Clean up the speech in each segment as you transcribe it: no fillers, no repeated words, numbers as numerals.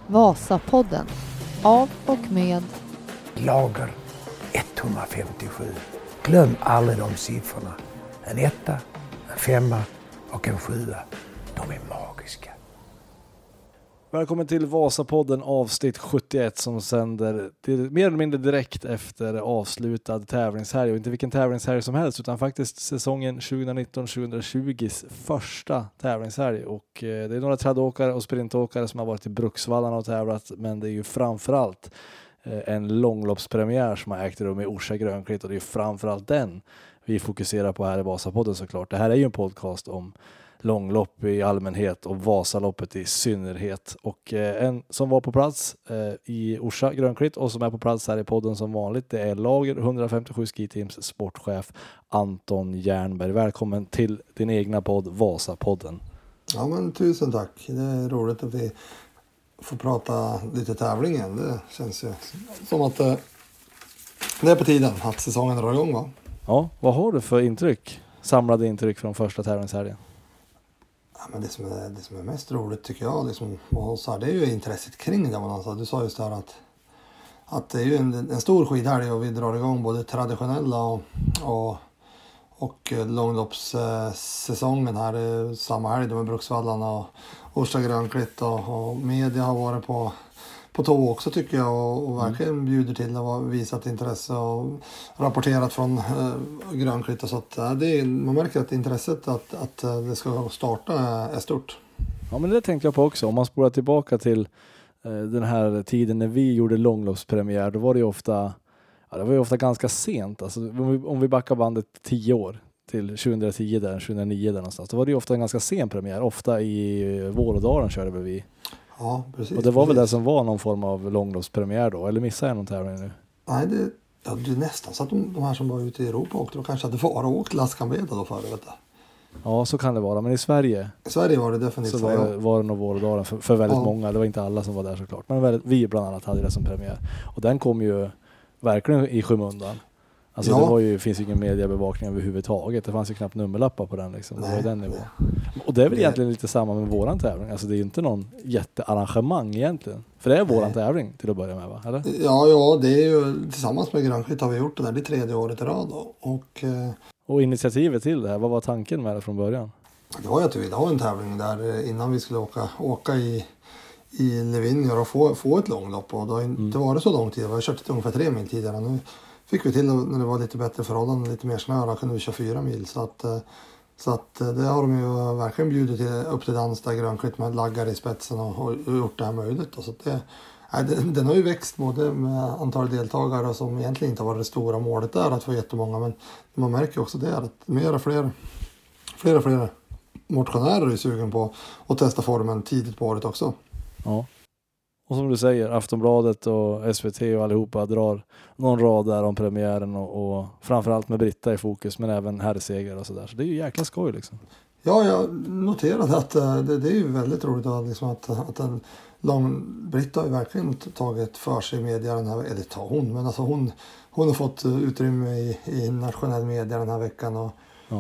Vasapodden. Av och med Lager 157. Glöm aldrig de siffrorna. En 1, en 5 och en 7. De är magiska. Välkommen till Vasapodden avsnitt 71 som sänder mer eller mindre direkt efter avslutad tävlingshelg. Och inte vilken tävlingshelg som helst utan faktiskt säsongen 2019-2020s första tävlingshelg. Och det är några trädåkare och sprintåkare som har varit i Bruksvallarna och tävlat. Men det är ju framförallt en långloppspremiär som har ägt rum i Orsa Grönklitt. Och det är ju framförallt den vi fokuserar på här i Vasapodden såklart. Det här är ju en podcast om långlopp i allmänhet och Vasaloppet i synnerhet. Och en som var på plats i Orsa Grönklitt och som är på plats här i podden som vanligt, det är Lager 157 Ski Teams sportchef Anton Jernberg. Välkommen till din egna podd Vasapodden. Ja, men tusen tack. Det är roligt att vi får prata lite tävlingen. Det känns ju som att det är på tiden att säsongen drar igång, va? Ja, vad har du för intryck? Samlade intryck från första tävlingshelgen? Ja, men det som är mest roligt tycker jag liksom, det är ju intresset kring det. Alltså, du sa just där att det är ju en stor skidhelg och vi drar igång både traditionella och långloppssäsongen här samma helg med Bruksvallarna och Orsa Grönklitt och media har varit på tå också tycker jag och verkligen bjuder till och visat intresse och rapporterat från Grönklitt och så att man märker att intresset att det ska starta är stort. Ja, men det tänkte jag på också. Om man spolar tillbaka till den här tiden när vi gjorde långloppspremiär, då var det ju ofta ganska sent. Alltså, om vi backar bandet 10 år till 2010 där, 2009 där någonstans. Då var det ju ofta en ganska sen premiär. Ofta i Vålådalen körde vi. Ja, precis. Och det var väl det som var någon form av långloppspremiär då? Eller missade jag någon tävling nu? Nej, det är nästan så att de här som var ute i Europa åkte, då kanske hade bara åkt Laskambeda då förr, vet du. Ja, så kan det vara. Men i Sverige var det definitivt så var det nog Vålådalen för väldigt många. Det var inte alla som var där såklart. Men vi bland annat hade det som premiär. Och den kom ju verkligen i skymundan. Alltså det finns ju ingen mediebevakning överhuvudtaget. Det fanns ju knappt nummerlappar på den liksom. Det var den nivån. Och det är väl egentligen lite samma med våran tävling. Alltså det är ju inte någon jättearrangemang egentligen. För det är våran tävling till att börja med, va? Eller? Ja, det är ju tillsammans med Grönklitt har vi gjort det där. Det är 3:e året i rad då. Och initiativet till det här, vad var tanken med det från början? Det var ju att vi ville ha en tävling där innan vi skulle åka i Levinnier och få ett långlopp. Och det har inte varit så lång tid. Vi har kört ungefär 3 mil tidigare. Nu fick vi till när det var lite bättre förhållanden, lite mer snö, då kunde vi köra 4 mil. Så att det har de ju verkligen bjudit upp till dans där Grönklitt med laggar i spetsen och gjort det här möjligt. Så den har ju växt både med antal deltagare som egentligen inte har varit det stora målet där att få jättemånga. Men man märker också det att fler motionärer är sugen på att testa formen tidigt på året också. Ja. Och som du säger, Aftonbladet och SVT och allihopa drar någon rad där om premiären och framförallt med Britta i fokus, men även herrseger och sådär. Så det är ju jäkla skoj liksom. Ja, jag noterade att det är ju väldigt roligt att en Britta har ju verkligen tagit för sig i media den här, eller tar hon, men alltså hon har fått utrymme i nationell media den här veckan och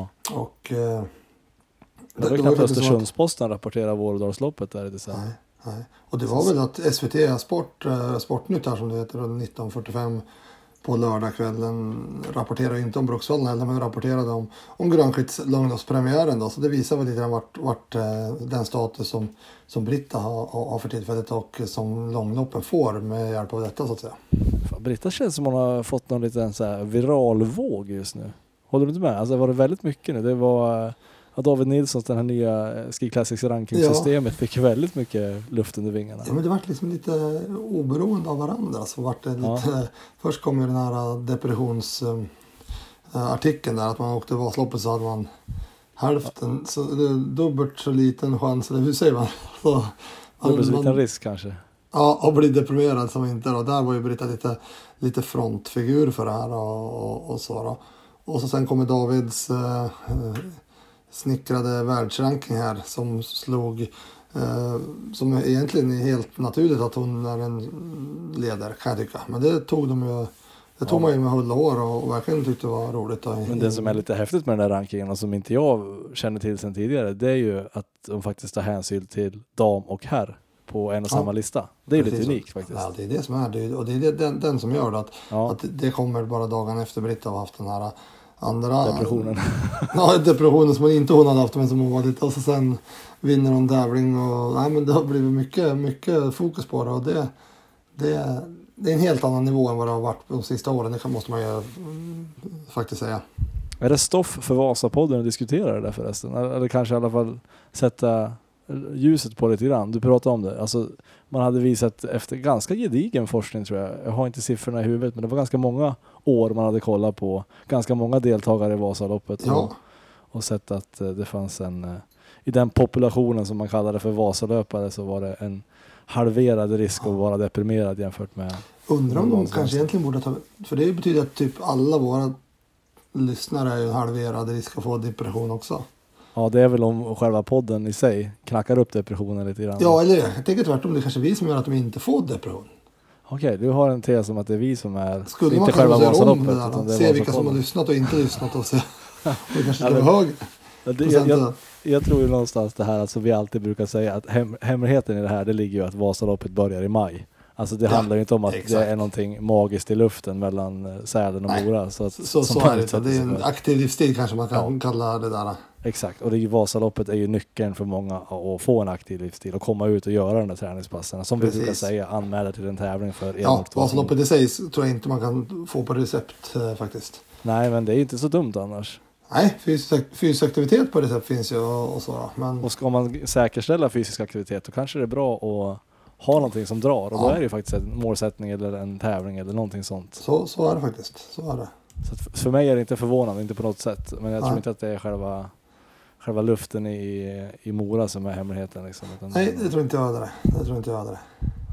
det var knappt Östersundsposten rapporterar Vålådalsloppet där i december. Nej. Och det var väl att SVT Sportnytt här som det heter 19:45 på lördagskvällen rapporterade inte om Bruksvallarna men rapporterade om Grönklitts långloppspremiären då, så det visar väl lite vart den status som Britta har för tillfället och som långloppen får med hjälp av detta så att säga. Fan, Britta känns som hon har fått någon liten så här viralvåg just nu. Håller du inte med? Alltså var det väldigt mycket nu? Det var David Nilssons, den här nya Ski Classics rankingsystemet fick väldigt mycket luft under vingarna. Ja, men det var liksom lite oberoende av varandra. Så var det lite, först kom ju den här depressionsartikeln där att man åkte Vasaloppet så hade man hälften, så dubbelt så liten chans, eller hur säger man? Dubbelt så liten risk kanske. Ja, och bli deprimerad som inte då. Där var ju Britta lite frontfigur för det här och så då. Och så sen kommer Davids snickrade världsranking här som slog som egentligen är helt naturligt att hon är en ledare kan jag tycka. Men det tog man ju med hull och hår och verkligen tyckte det var roligt. Men det som är lite häftigt med den här rankingen och som inte jag känner till sedan tidigare, det är ju att de faktiskt tar hänsyn till dam och herr. på en och samma lista. Det är precis, lite unikt faktiskt. Ja, det är det som är det. Och det är den som gör det att det kommer bara dagen efter Britta har haft den här andra depressionen. Ja, depressionen som inte hon hade haft, men som hon var lite. Och så sen vinner hon tävling och nej, men det har blivit mycket fokus på det. Och det är en helt annan nivå än vad det har varit de sista åren. Det måste man ju faktiskt säga. Är det stoff för Vasapodden att diskutera det där förresten? Eller kanske i alla fall sätta ljuset på lite grann. Du pratade om det. Alltså, man hade visat efter ganska gedigen forskning, tror jag. Jag har inte siffrorna i huvudet, men det var ganska många år man hade kollat på. Ganska många deltagare i Vasaloppet. Ja. Och sett att det fanns i den populationen som man kallade för Vasalöpare, så var det en halverad risk att vara deprimerad jämfört med... Undrar om de kanske egentligen borde ta... För det betyder att typ alla våra lyssnare är ju halverad risk att få depression också. Ja, det är väl om själva podden i sig knackar upp depressionen lite grann. Ja, eller jag tänker tvärtom. Det är kanske vi som gör att de inte får depression. Okej, du har en tes om att det är vi som är... Skulle inte man själva kunna göra om Vasaloppet. det där? Se vilka som har lyssnat och inte lyssnat och se. Det kanske ska vara högre. Jag tror ju någonstans det här, alltså vi alltid brukar säga att hemligheten i det här, det ligger ju att Vasaloppet börjar i maj. Alltså det handlar ju inte om att det är någonting magiskt i luften mellan Sälen och Mora. Så är det. Det är en aktiv livsstil kanske man kan kalla det där. Exakt, och det är ju Vasaloppet är ju nyckeln för många att få en aktiv livsstil och komma ut och göra de där träningspassen. Som vi brukar säga, anmäla till en tävling för Vasaloppet i sig tror jag inte man kan få på recept faktiskt. Nej, men det är inte så dumt annars. Nej, fysisk aktivitet på recept finns ju och så. Men... Och ska man säkerställa fysisk aktivitet, då kanske det är bra att ha någonting som drar. Och då är det ju faktiskt en målsättning eller en tävling eller någonting sånt. Så är det faktiskt. Så är det. Så för mig är det inte förvånande, inte på något sätt. Men jag tror inte att det är själva luften i Mora som är hemligheten. Liksom. Nej, det tror inte jag hade det.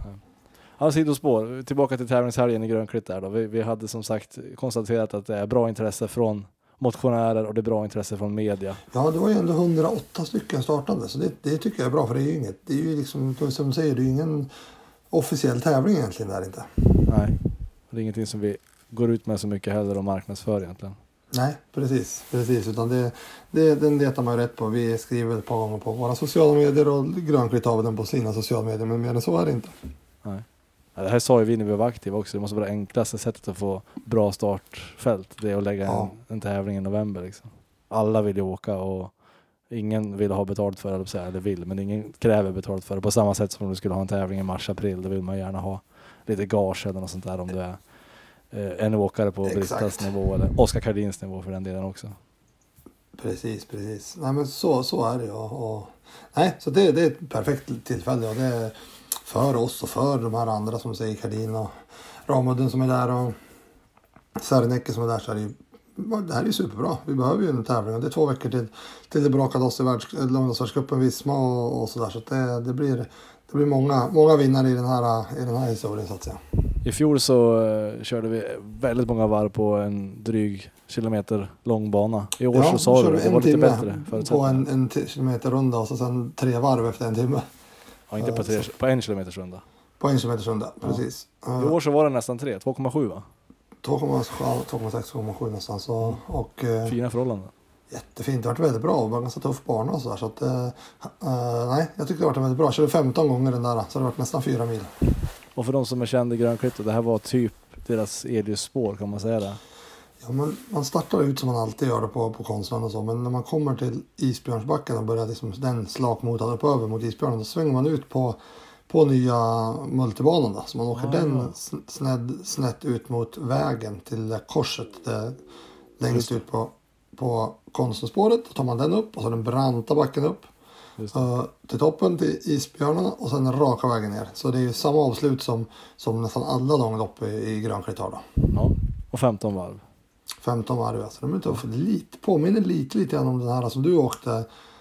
Ja, sidospår. Tillbaka till tävlingshelgen i Grönklitt där då. Vi hade som sagt konstaterat att det är bra intresse från motionärer och det är bra intresse från media. Ja, det var ju ändå 108 stycken startande, så det tycker jag är bra, för det är ju inget. Det är ju liksom, som du säger, det är ju ingen officiell tävling egentligen där inte. Nej, det är ingenting som vi går ut med så mycket heller och marknadsför egentligen. Nej, precis. Utan den letar man ju rätt på. Vi skriver ett par gånger på våra sociala medier och Grönklitt har den på sina sociala medier, men mer än så är det inte. Nej. Ja, det här sa ju vi när vi var aktiva också. Det måste vara det enklaste sättet att få bra startfält. Det är att lägga en tävling i november. Liksom. Alla vill ju åka och ingen vill ha betalt för det, eller vill, men ingen kräver betalt för det. På samma sätt som om du skulle ha en tävling i mars-april, då vill man gärna ha lite gage eller något sånt där om du är en åkare på Brittas nivå eller Oskar Kardins nivå för den delen också. Precis. Nej, men så är det ju. Nej, så det är ett perfekt tillfälle och det är för oss och för de här andra som säger Kardin och Ramudden som är där och Särnäcke som är där, så är det här är ju superbra. Vi behöver ju en tävling och det är 2 veckor till det brakade oss i Långdagsvärldscupen Visma och sådär, så det blir många vinnare i den här historien så att säga. I fjol så körde vi väldigt många varv på en dryg kilometer lång bana. I år så sa du det var lite bättre på en kilometerrunda och så sen 3 varv efter en timme. Ja, inte på en kilometersrunda. På en kilometersrunda, precis. I år så var det nästan 3, 2,7 va? 2,6-2,7 nästan. Så, och, fina förhållanden. Jättefint, det har varit väldigt bra och ganska tuff bana och sådär. Så att, nej, jag tycker det har varit väldigt bra. Jag körde 15 gånger den där, så det har varit nästan 4 mil. Och för de som är kända i Grönklitt, det här var typ deras Elius-spår, kan man säga det? Ja, man startar ut som man alltid gör det på Konstland och så. Men när man kommer till Isbjörnsbacken och börjar liksom den slakmotan upp över mot Isbjörnen, då svänger man ut på nya multibanan då. Så man åker den snett ut mot vägen till korset längst ut på Konstspåret. Då tar man den upp och så den branta backen upp till toppen till Isbjörnarna och sen raka vägen ner. Så det är ju samma avslut som nästan alla långlopp i Grönklitt har då. Ja, och 15 varv. 15 varv, alltså. De är inte påminner lite grann om den här som du åkte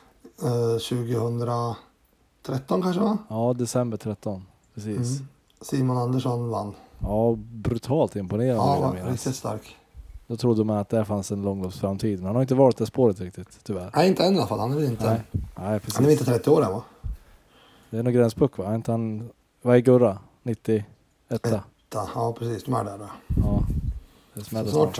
2013 kanske, va? Ja, december 13, precis. Simon Andersson vann. Ja, brutalt imponerande. Ja, riktigt stark. Då trodde man att det fanns en långloppsframtid, men han har inte varit det spåret riktigt, tyvärr. Nej, inte än i alla fall. Han är väl inte, Nej, precis. Han är inte 30 år än, va? Det är nog gränspuck, va? Inte han, vad är Gurra? 91? Ja, precis. De är där då. Ja, det smäller snart.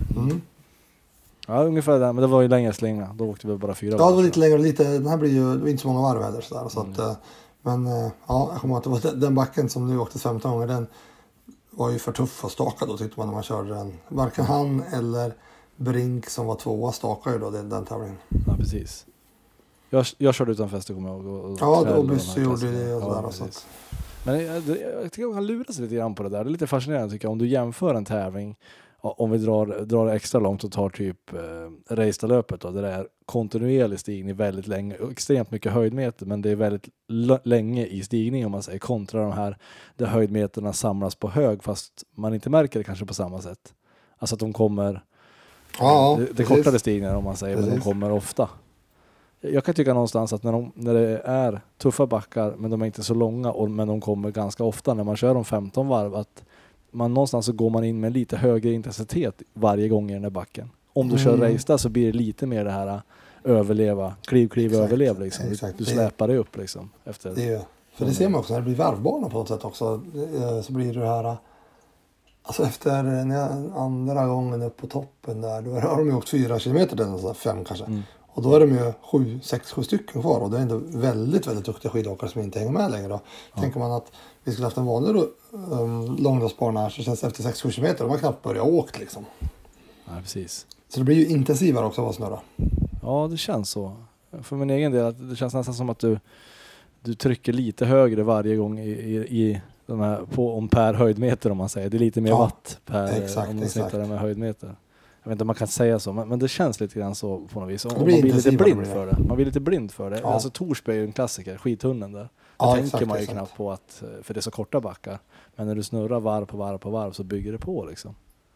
Ja, ungefär där, men det var ju längre slinga. Då åkte vi bara 4 varv. Ja, det var lite längre. Den här blir ju inte så många varv heller. Så att, Men ja, jag kommer ihåg att det var den backen som nu åktes 15 gånger, den var ju för tuff att staka då, tyckte man, när man körde den. Varken han eller Brink som var 2 stakade ju då den tävlingen. Ja, precis. Jag körde utan fäste, kommer jag ihåg. Ja, och Bysse gjorde det och sådär. Så att... Men jag tycker man kan lura sig lite grann på det där. Det är lite fascinerande, tycker jag. Om du jämför en tävling, om vi drar det extra långt och tar typ Reistadlöpet då, där det är kontinuerlig stigning väldigt länge, extremt mycket höjdmeter, men det är väldigt länge i stigning, om man säger, kontra de här där höjdmeterna samlas på hög fast man inte märker det kanske på samma sätt. Alltså att de kommer det kortare stigningar, om man säger, men de kommer ofta. Jag kan tycka någonstans att när det är tuffa backar, men de är inte så långa, men de kommer ganska ofta när man kör de 15 varv, att man någonstans så går man in med lite högre intensitet varje gång i den här backen. Om du kör race så blir det lite mer det här överleva, kliv, överlev liksom. Du släpar dig upp liksom efter. För det ser man också när det blir varvbana på något sätt också, så blir det här, alltså efter andra gången upp på toppen där, då har de ju åkt 4 kilometer, den så 5 kanske. Och då är de ju 6-7 stycken kvar, och det är ändå väldigt, väldigt duktiga skidåkare som inte hänger med längre då. Tänker man att vi skulle haft en vanlig långloppsbana här, så känns det efter 6-7 kilometer, de har knappt börjat åkt liksom. Ja, precis. Så det blir ju intensivare också att snurra. Ja, det känns så. För min egen del, att det känns nästan som att du trycker lite högre varje gång i de här, om per höjdmeter, om man säger. Det är lite mer watt per, om man sitter med höjdmeter. Jag vet inte om man kan säga så, men det känns lite grann så på något vis. Om man blir lite blind för det. Man blir lite blind för det. Ja. Alltså Torsby är ju en klassiker, skidtunneln där. Då tänker man ju knappt på att, för det är så korta backar. Men när du snurrar varv på varv så bygger det på liksom.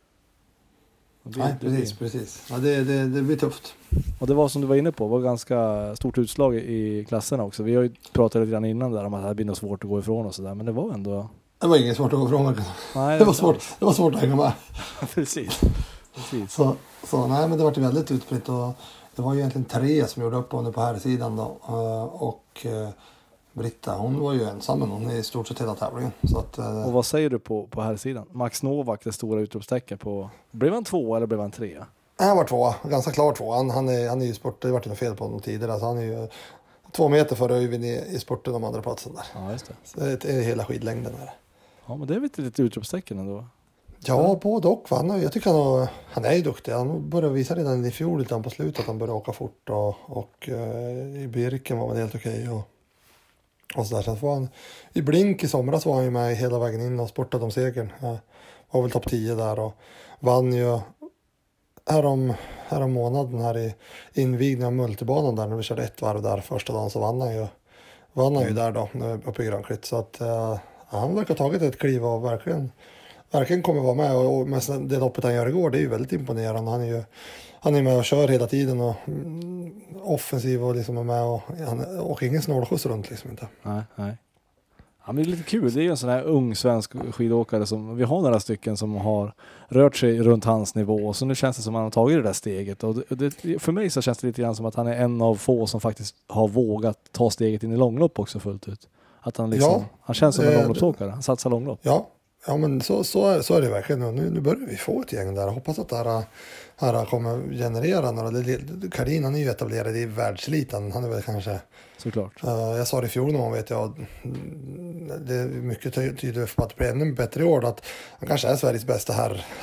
Precis. Ja, det blir tufft. Och det var som du var inne på, var ganska stort utslag i klasserna också. Vi har ju pratat lite grann innan där om att det blir nog svårt att gå ifrån och sådär, men det var ändå... Det var inget svårt att gå ifrån. Nej, det var svårt att hänga med. Precis. Så nej, men det var väldigt utspritt, och det var ju egentligen 3 som gjorde upp under på här sidan då, och Britta, hon var ju ensam, men hon är i stort sett hela tävlingen. Så att, och vad säger du på här sidan? Max Novak, det stora utropstecken på... Blev han 2 eller blev han 3? Han var 2, ganska klar 2. Han är ju sport, det har varit något fel på honom tidigare. Alltså han är ju 2 meter före Öyvind i sporten om andra platsen där. Ja, just det. Så det är hela skidlängden här. Ja, men det är väl lite utropstecken ändå? Ja, både och. Jag tycker han är ju duktig. Han började visa redan i fjol lite på slutet att han började åka fort. Och i Birken var han helt okej. Och så där. Sen var han, i Blink i somras var han ju med hela vägen in och sportade om segern. Var väl topp 10 där och vann ju här om månaden här i invigningen av multibanan där, när vi körde 1 varv där första dagen, så vann han ju där då uppe i Grönklitt. Så att han verkar ha tagit ett kliv och verkligen kommer vara med, och med det loppet han gör igår, det är ju väldigt imponerande. Han är med och kör hela tiden och offensiv och liksom är med, och han åker ingen snålskjuts runt liksom inte. Nej. Ja, men det är lite kul. Det är ju en sån här ung svensk skidåkare som vi har några stycken som har rört sig runt hans nivå, och så nu känns det som att han har tagit det där steget, och för mig så känns det lite grann som att han är en av få som faktiskt har vågat ta steget in i långlopp också fullt ut. Att han liksom, han känns som en långloppsåkare. Han satsar långlopp. Ja, men så är det verkligen. Nu börjar vi få ett gäng där. Jag hoppas att det här kommer generera några. Karin, han är ju etablerad i världseliten. Han är väl kanske... Såklart. Jag sa det i fjol någon, vet jag. Det är mycket tydligt på att det blir ännu bättre i år. Att han kanske är Sveriges bästa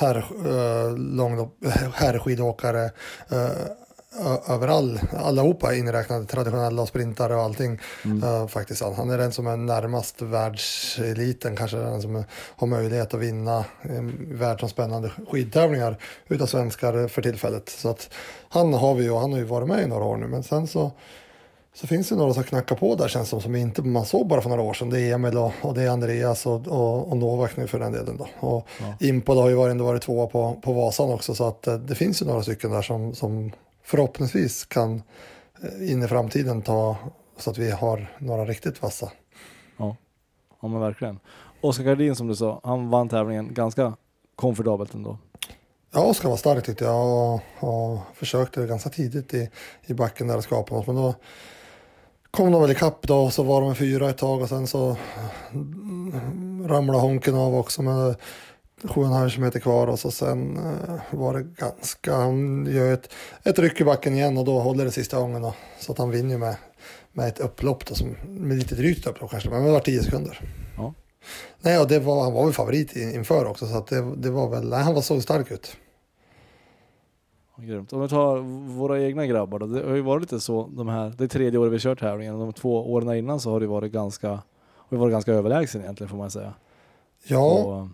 herrskidåkare. Allihopa inräknade traditionella sprintare och allting. Faktiskt han är den som är närmast världseliten, kanske den som har möjlighet att vinna världsomspännande skidtävlingar utav svenskar för tillfället. Så att han har ju varit med i några år nu, men sen så finns det några som knackar på där, känns som inte man såg bara för några år sedan. Det är Emil och det är Andreas och Novak nu för den delen då. Och Impol har ju ändå varit 2 på Vasan också, så att det finns ju några stycken där som förhoppningsvis kan in i framtiden ta så att vi har några riktigt vassa. Ja men verkligen. Oskar Gardin, som du sa, han vann tävlingen ganska komfortabelt ändå. Ja, Oskar var stark tyckte jag, och försökte ganska tidigt i backen där att skapa något, men då kom de väl i kapp då, och så var de 4 ett tag, och sen så ramlade honken av också med 7,5 kilometer kvar, och så sen var det han gör ett ryck i backen igen, och då håller det sista gången då, så att han vinner med med ett upplopp då, med lite drygt upplopp kanske, men det var 10 sekunder. Ja. Nej, och han var väl favorit inför också, så att det var väl, han var så stark ut. Grymt. Om vi tar våra egna grabbar då, det har ju varit lite så, det är 3:e året vi kört tävlingen, de 2 åren innan så har det varit ganska överlägsen egentligen, får man säga. Ja.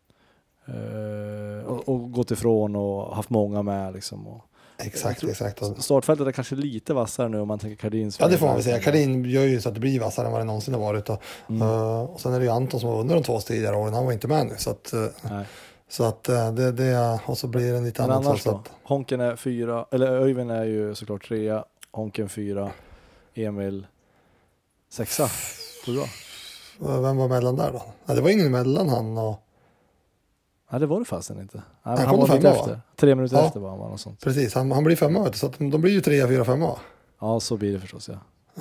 Och gått ifrån och haft många med liksom. Exakt. Startfältet är kanske lite vassare nu om man tänker Kardin. Ja, det får man väl säga. Kardin gör ju så att det blir vassare än vad det någonsin har varit. Och sen är det ju Anton som var under de 2 tidigare åren. Han var inte med nu. Så att det och så blir det en lite annan sak. Honken är 4, eller Öyvind är ju såklart 3, Honken 4, Emil 6. Vem var mellan där då? Nej, det var ingen mellan han och... Nej, det var det fasen inte. Nej, han var lite efter. 3 minuter efter var han något sånt. Precis, han blir 5, så att de blir ju 3, 4, 5. Ja, så blir det förstås, ja.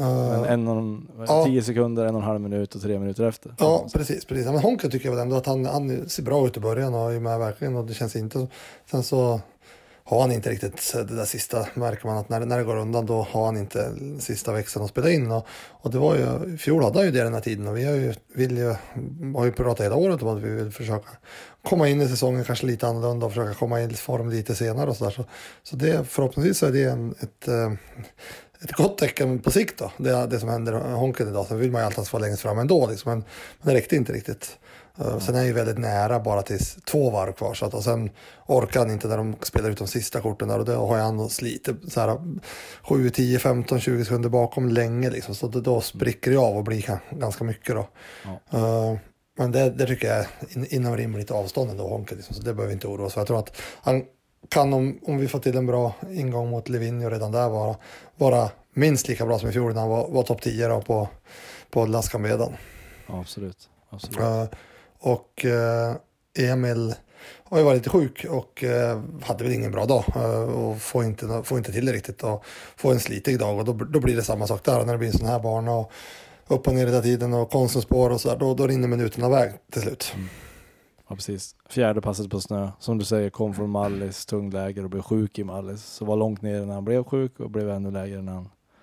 10 sekunder, 1,5 minut och 3 minuter efter. Ja, precis. Men Honken tycker jag väl ändå att han ser bra ut i början och är med verkligen, och det känns inte... Sen så har han inte riktigt det där sista, märker man att när det går undan, då har han inte sista växeln att spela in. Och det var ju, i fjol hade han ju det den här tiden, och vi har ju pratat hela året om att vi vill försöka komma in i säsongen kanske lite annorlunda och försöka komma in i form lite senare och sådär. Så det, förhoppningsvis så är det ett gott tecken på sikt då, det som händer Honken idag. Sen vill man ju alltid få längst fram ändå liksom, men det räckte inte riktigt. Sen är han ju väldigt nära bara till 2 varv kvar, så att, och sen orkar han inte när de spelar ut de sista korten där, och då har han slitit så här 7, 10, 15, 20 sekunder bakom länge liksom, så då spricker det av och blir ganska mycket då. Men det tycker jag är inom rimligt avstånd ändå, Honken liksom, så det behöver inte oroa oss för. Jag tror att han kan, om vi får till en bra ingång mot Livigno redan där, vara minst lika bra som i fjol när han var topp 10 då på Las Cambedan. Ja, absolut. Och Emil har ju varit lite sjuk och hade väl ingen bra dag och får inte till det riktigt och får en slitig dag, och då blir det samma sak där när det blir en sån här bana och upp och ner hela tiden och konstspår och så där, då rinner minuterna väg till slut. Ja, precis. 4:e passet på snö, som du säger, kom från Mallis tungläger och blev sjuk i Mallis, så var långt ner när han blev sjuk och blev ännu lägre när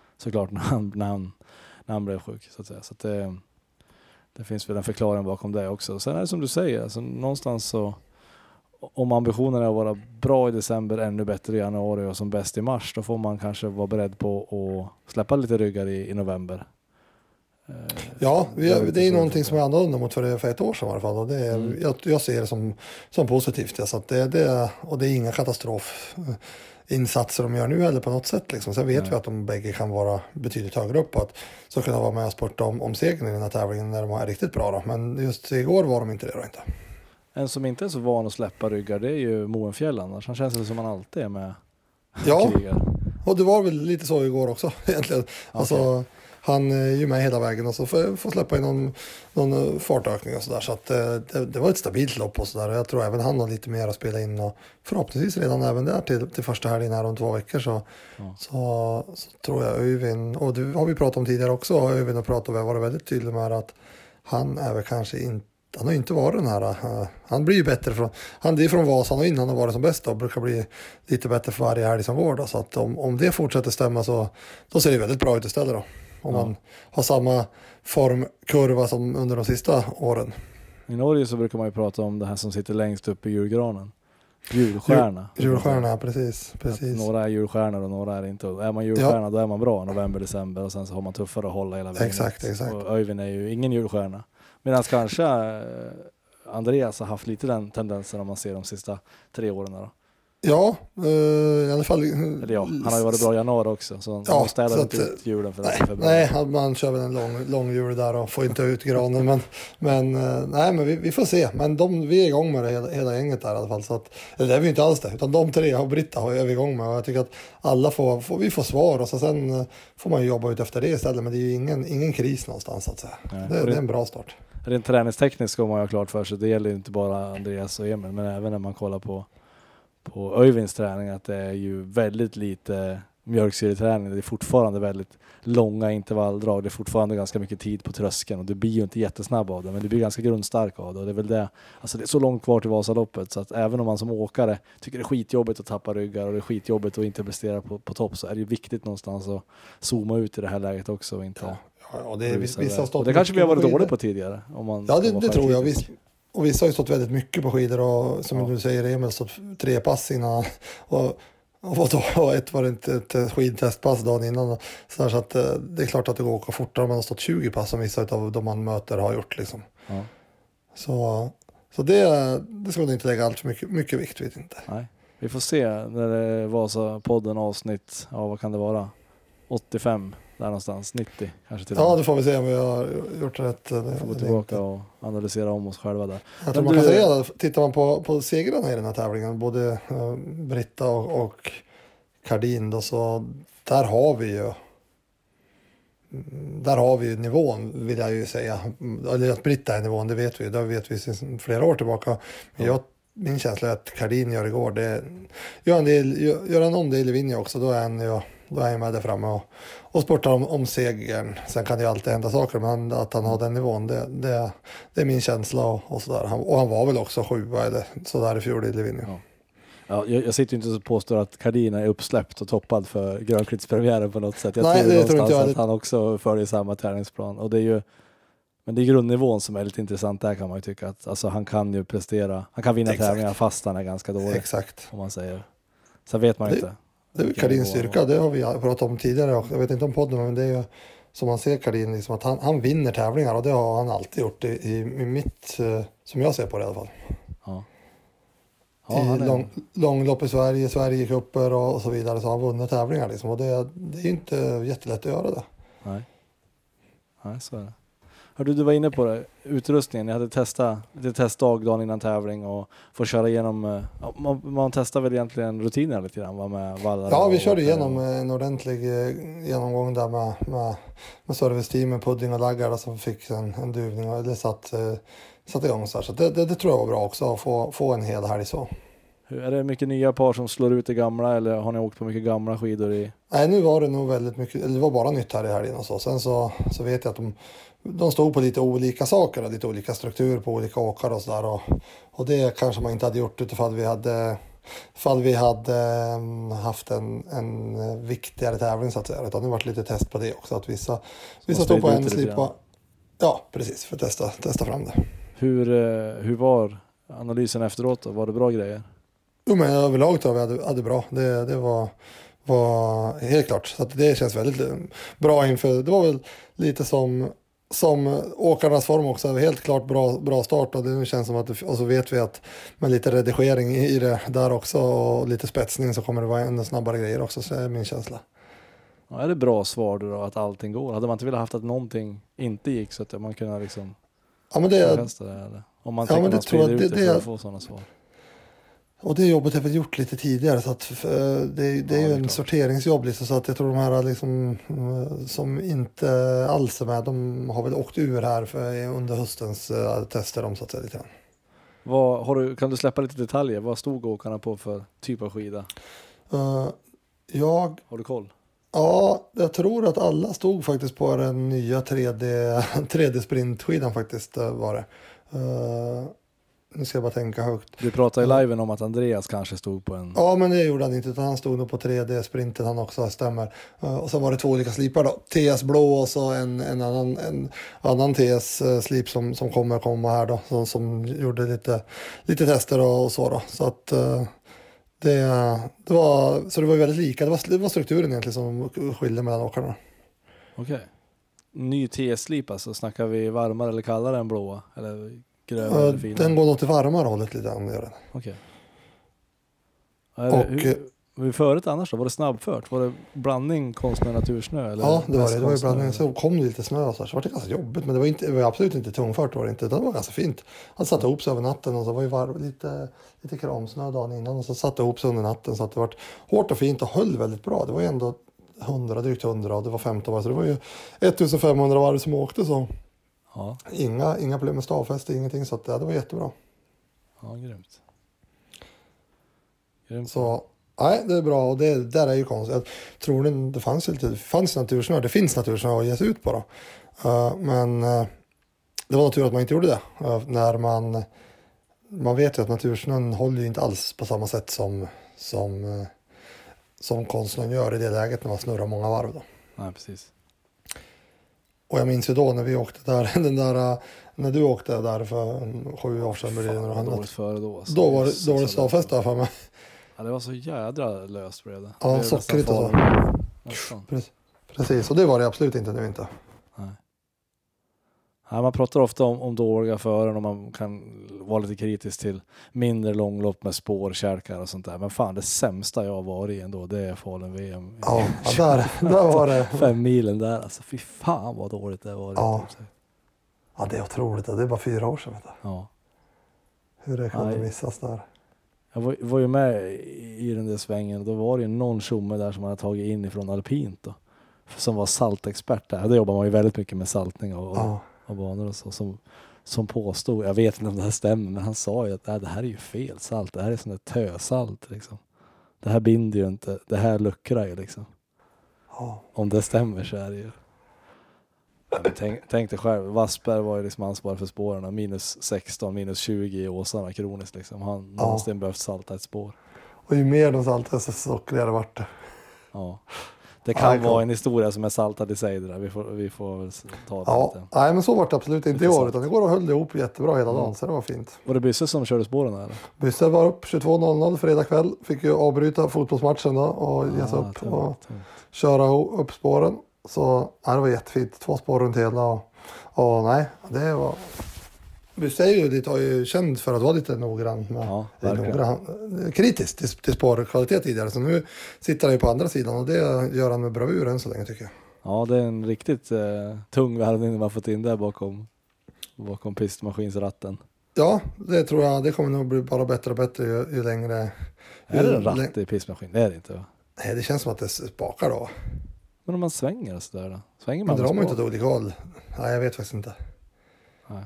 han blev sjuk, så att säga. Så att det finns väl en förklaring bakom det också. Sen är det som du säger, alltså, någonstans så, om ambitionen är att vara bra i december, ännu bättre i januari och som bäst i mars, då får man kanske vara beredd på att släppa lite ryggar i november. Ja, det är någonting som är annorlunda mot för ett år sedan i alla fall, och det är, jag ser det som positivt. Ja, så att och det är inga katastrofinsatser de gör nu heller på något sätt liksom. Sen vet vi att de bägge kan vara betydligt högre upp, och att så kunna vara med och sporta om segern i den här tävlingen när de är riktigt bra då. Men just igår var de inte det då inte. En som inte är så van att släppa ryggar, det är ju Moenfjäll annars. Han känns det som han alltid är med. Ja, och det var väl lite så igår också egentligen. Okay. Alltså, han är ju med hela vägen och så får släppa in någon fartökning och sådär. Så att det var ett stabilt lopp och sådär. Jag tror även han har lite mer att spela in, och förhoppningsvis redan även där till första helgen här om 2 veckor så tror jag Öyvind, och det har vi pratat om tidigare också, Öyvind och pratat och vi har varit väldigt tydliga med att han är väl kanske inte, han har inte varit den här, han blir ju bättre det är från Vasan och innan han har varit som bäst och brukar bli lite bättre för varje helg som går då. Så att om det fortsätter stämma så då ser det väldigt bra ut istället då. Om man har samma formkurva som under de sista åren. I Norge så brukar man ju prata om det här som sitter längst upp i julgranen. Julstjärna. Julstjärna, precis. Några är julstjärnor och några är inte. Är man julstjärna då är man bra november, december, och sen så har man tuffare att hålla hela vägen. Exakt. Och Öyvind är ju ingen julstjärna. Medan kanske Andreas har haft lite den tendensen om man ser de sista 3 åren då. Ja, i alla fall. Eller ja, han har ju varit bra i januari också, så han städar inte ut julen för februari. Nej, man kör väl en lång jul där och får inte ut granen, men vi får se. Men vi är igång med det hela gänget där i alla fall, så att, eller det är vi inte alls det, utan de 3 har Britta är vi igång med, och jag tycker att alla vi får svar, och så sen får man ju jobba ut efter det istället, men det är ju ingen kris någonstans så att säga. Det är en bra start. Rent träningstekniskt ska man ju ha klart för sig, det gäller inte bara Andreas och Emil, men även när man kollar på Öyvinds träning, att det är ju väldigt lite mjölksyreträning. Det är fortfarande väldigt långa intervalldrag. Det är fortfarande ganska mycket tid på tröskeln och det blir ju inte jättesnabb av det, men det blir ganska grundstark av det. Och det är väl det. Alltså det är så långt kvar till Vasaloppet så att även om man som åkare tycker det är skitjobbigt att tappa ryggar och det är skitjobbigt att inte prestera på topp, så är det ju viktigt någonstans att zooma ut i det här läget också och inte... Ja, det är vissa har stått och det kanske vi har varit skidor. dåliga på tidigare. Om man ja, det tror jag. Och vissa har ju stått väldigt mycket på skidor och som du säger, Emil stått 3 pass innan och ett var det inte ett skidtestpass dagen innan. Så att det är klart att det går att åka fortare om man har stått 20 pass som vissa av de man möter har gjort liksom. Ja. Så det ska man inte lägga allt för mycket vikt vid inte. Nej. Vi får se när det var så podden avsnitt, ja vad kan det vara? 85 där någonstans, 90 kanske till. Ja, det får vi se om vi har gjort rätt. Vi får gå tillbaka och analysera om oss själva där. Jag tror man kan säga, tittar man på segrarna i den här tävlingen, både Britta och Kardin då, så där har vi ju nivån, vill jag ju säga. Eller att Britta är nivån, det vet vi. Det vet vi sedan flera år tillbaka. Men min känsla är att Kardin gör igår. Gör han om det i Livigno också, då är han med där framme och sportar om segern. Sen kan det ju alltid hända saker, men att han har den nivån, det är min känsla och sådär. Och han var väl också 7 eller sådär i fjol i Livigno. Ja. Ja, jag sitter ju inte och påstår att Kardina är uppsläppt och toppad för Grönkrittspremiären på något sätt. Jag tror någonstans att han också följer samma tävlingsplan. Och det är ju, men det är grundnivån som är lite intressant där, kan man ju tycka. Att, alltså, han kan ju prestera, han kan vinna tävlingar fast han är ganska dålig. Exakt. Om man säger. Så vet man inte. Det är Kardins styrka, det har vi pratat om tidigare. Jag vet inte om podden, men det är ju som man ser Kardin, liksom, att han vinner tävlingar och det har han alltid gjort i mitt, som jag ser på det i alla fall. Ja. Ja, långlopp i Sverigecuper och så vidare, så har han vunnit tävlingar liksom, och det är ju inte jättelätt att göra det. Nej, så är det. Hörde du var inne på det, utrustningen. Jag hade testdag dagen innan tävling och får köra igenom, man testar väl egentligen rutiner lite grann med vallar. Ja, vi körde igenom en ordentlig genomgång där med serviceteamen, pudding och laggar som fick en duvning och det satt igång så här. Så det tror jag var bra också att få en hel helg så. Är det mycket nya par som slår ut det gamla eller har ni åkt på mycket gamla skidor i? Nej, nu var det nog väldigt mycket, eller det var bara nytt här i helgen och så. Sen så vet jag att de stod på lite olika saker och lite olika struktur på olika åkare och sådär. Och det kanske man inte hade gjort utifall vi hade haft en viktigare tävling så att säga. Utan det var lite test på det också. Att vissa stod på en slipa. Ja, precis, för att testa fram det. Hur var analysen efteråt då? Var det bra grejer? Jo, men överlag tror jag vi hade bra. Det var helt klart. Så att det känns väldigt bra inför. Det var väl lite som åkarnas form också. Helt klart bra start. Och det känns som att och så vet vi att med lite redigering i det där också och lite spetsning så kommer det vara ännu snabbare grejer också. Så det är min känsla. Ja, är det bra svar då att allting går? Hade man inte velat haft att någonting inte gick så att man kunde liksom... Ja, men det eller? Om man tänker man sprider ut det för att få sådana svar. Och det jobbet har vi gjort lite tidigare så att det är ju en sorteringsjobb liksom, så att jag tror de här liksom, som inte alls är med, de har väl åkt ur här under höstens tester om så att säga lite grann. Kan du släppa lite detaljer? Vad stod åkarna på för typ av skida? Har du koll? Ja, jag tror att alla stod faktiskt på den nya 3D sprintskidan faktiskt var det. Nu ska jag bara tänka högt. Du pratade i liven om att Andreas kanske stod på en... Ja, men det gjorde han inte. Utan han stod nog på 3D-sprinten han också, stämmer. Och sen var det 2 olika slipar då. TS blå och så en annan TS-slip som kommer komma här då. Som gjorde lite tester och så då. Så att det var ju väldigt lika. Det var strukturen egentligen som skilde mellan åkarna. Okej. Ny TS-slip alltså. Snackar vi varmare eller kallare än blåa? Eller... Den går nog till varmare hållet lite grann. Okej. Hur förut annars då? Var det snabbfört? Var det blandning konstnär natursnö? Eller ja, det var ju blandning. Så kom det lite snö och så var det ganska jobbigt. Men det var absolut inte tungfört. Var det inte. Det var ganska fint. Han satte ihop sig över natten och så var ju lite kramsnö dagen innan. Och så satte ihop sig under natten så att det var hårt och fint och höll väldigt bra. Det var ju ändå drygt 100 och det var 15 varv. Så det var ju 1500 varv som åkte så. Ja. Inga problem med stavfäste, ingenting, så att det var jättebra. Ja, grymt. Så Nej, det är bra och det där är ju konstigt. Jag tror det fanns natursnö. Det finns natursnö att ge sig ut på då. Men det var natur att man inte gjorde det. När man vet ju att natursnön håller ju inte alls på samma sätt som konstsnön gör i det läget när man snurrar många varv då. Nej, precis. Och jag minns ju då när vi åkte där, när du åkte där för 7 år sedan. Då var det stavfest där för mig. Ja, det var så jädra löst blev det. Ja, sockrigt och så. Precis, och det var det absolut inte nu inte. Nej. Ja, man pratar ofta om dåliga förare och man kan vara lite kritisk till mindre långlopp med spårkärkar och sånt där. Men fan, det sämsta jag har varit i ändå, det är Falun VM. Ja, där var det. 5 milen där, alltså fy fan vad dåligt det var. Ja, det är otroligt. Det är bara 4 år sedan. Vet du. Ja. Hur det kunde missas där. Jag var ju med i den där svängen och då var det ju någon tjomme där som hade tagit in ifrån alpint då. Som var saltexpert där. Då jobbar man ju väldigt mycket med saltning och banor och så. Som påstod, jag vet inte om det här stämmer, men han sa ju att det här är ju fel salt. Det här är sån där tösalt liksom. Det här binder ju inte, det här luckrar ju liksom. Ja. Om det stämmer så är det ju. Tänk dig själv, Wassberg var ju liksom ansvarig för spåren, minus 16, minus 20 i Åsarna kroniskt liksom. Han måste behövt salta ett spår. Och ju mer de saltar så sockrigare vart det. Ja. Det kan vara en historia som är saltad i sig det där. Vi får väl ta det lite. Nej, men så var det absolut inte i år. Utan det går och höll ihop jättebra hela dagen. Så det var fint. Var det Bysse som körde spåren eller? Bysse var upp 22.00 fredag kväll. Fick ju avbryta fotbollsmatchen då. Och ge sig upp och köra upp spåren. Så det var jättefint. 2 spår runt hela. Och nej, det var... Bysse är ju lite, har ju känd för att vara lite noggrann. Kritiskt till spårkvalitet tidigare. Så nu sitter han ju på andra sidan och det gör han med bravur än så länge tycker jag. Ja, det är en riktigt tung värvning man fått in där bakom pistmaskinsratten. Ja, det tror jag. Det kommer nog bli bara bättre och bättre ju längre. Är det en ratt i pistmaskin? Det är det inte va? Nej, det känns som att det spakar då. Men om man svänger sådär då? Svänger man? Men drar man inte åt olika håll? Nej, jag vet faktiskt inte. Nej.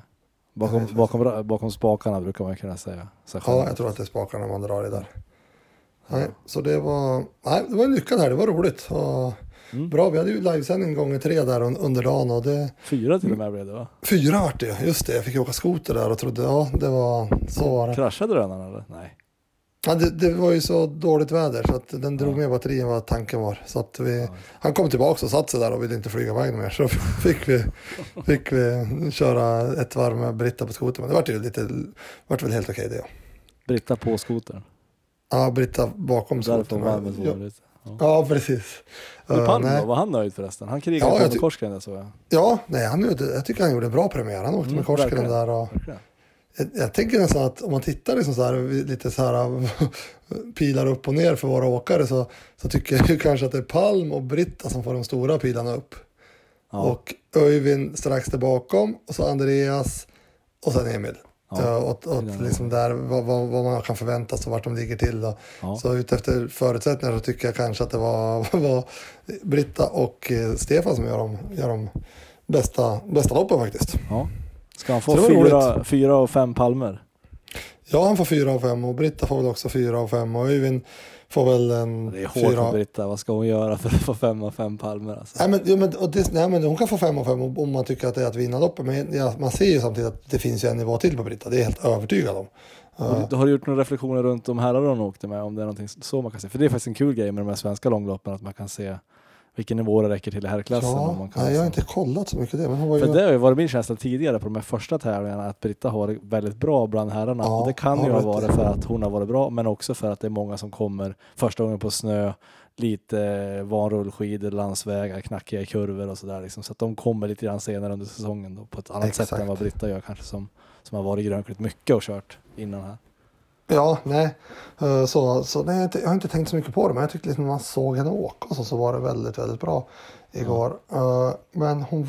Bakom spakarna brukar man kunna säga. Ja, jag tror att det är spakarna man drar i där. Nej, så det var en lyckad här. Det var roligt. Och bra, vi hade ju livesändning gånger 3 där under dagen. Och 4 till och med blev det va? 4 vart det, just det. Jag fick åka skoter där och trodde, det var så. Kraschade drönaren eller? Nej. Ja, det var ju så dåligt väder så att den drog med batterien vad tanken var. Så att han kom tillbaka och satt sig där och ville inte flyga iväg mer. Så fick vi köra ett varv med Britta på skoter. Men det vart väl helt okej det. Britta på skotern? Ja, Britta bakom skotern. Ja, precis. Var han nöjd förresten? Han krigade med Korsgren så jag. Ja, nej, jag tycker han gjorde en bra premiär. Han åkte med Korsgren där och... Jag tänker nästan att om man tittar liksom så här, lite så här pilar upp och ner för våra åkare så tycker jag ju kanske att det är Palm och Britta som får de stora pilarna upp. Ja. Och Öyvind strax där bakom och så Andreas och sen Emil. Ja. Och liksom där vad man kan förvänta sig och vart de ligger till. Då. Ja. Så utefter förutsättningar så tycker jag kanske att det var Britta och Stefan som gör de bästa loppen faktiskt. Ja. Ska han få 4 och 5 palmer? Ja, han får 4 och 5 och Britta får väl också 4 och 5 och Öyvind får väl en 4. Det är hårt för Britta, vad ska hon göra för att få 5 och 5 palmer? Alltså? Men hon kan få 5 och 5 om man tycker att det är att vinna loppet. Men man ser ju samtidigt att det finns ju en nivå till på Britta, det är jag helt övertygad om. Har du gjort några reflektioner runt om herrar hon åkte med? Om det är någonting så man kan se? För det är faktiskt en kul grej med de här svenska långloppen att man kan se vilken nivå det räcker till i herrklassen. Ja, jag har inte kollat så mycket det. Men hon var för det har ju varit min känsla tidigare på de här första tävlingarna att Britta har varit väldigt bra bland herrarna. Ja, och det kan ju ha varit för att hon har varit bra men också för att det är många som kommer första gången på snö, lite vanrullskidor, landsvägar, knackiga kurvor och sådär. Liksom. Så att de kommer lite grann senare under säsongen då, på ett annat sätt än vad Britta gör kanske som har varit grönkligt mycket och kört innan här. Ja, nej. Så nej, jag har inte tänkt så mycket på det. Men jag tyckte liksom när man såg henne åka och så var det väldigt, väldigt bra igår. Men hon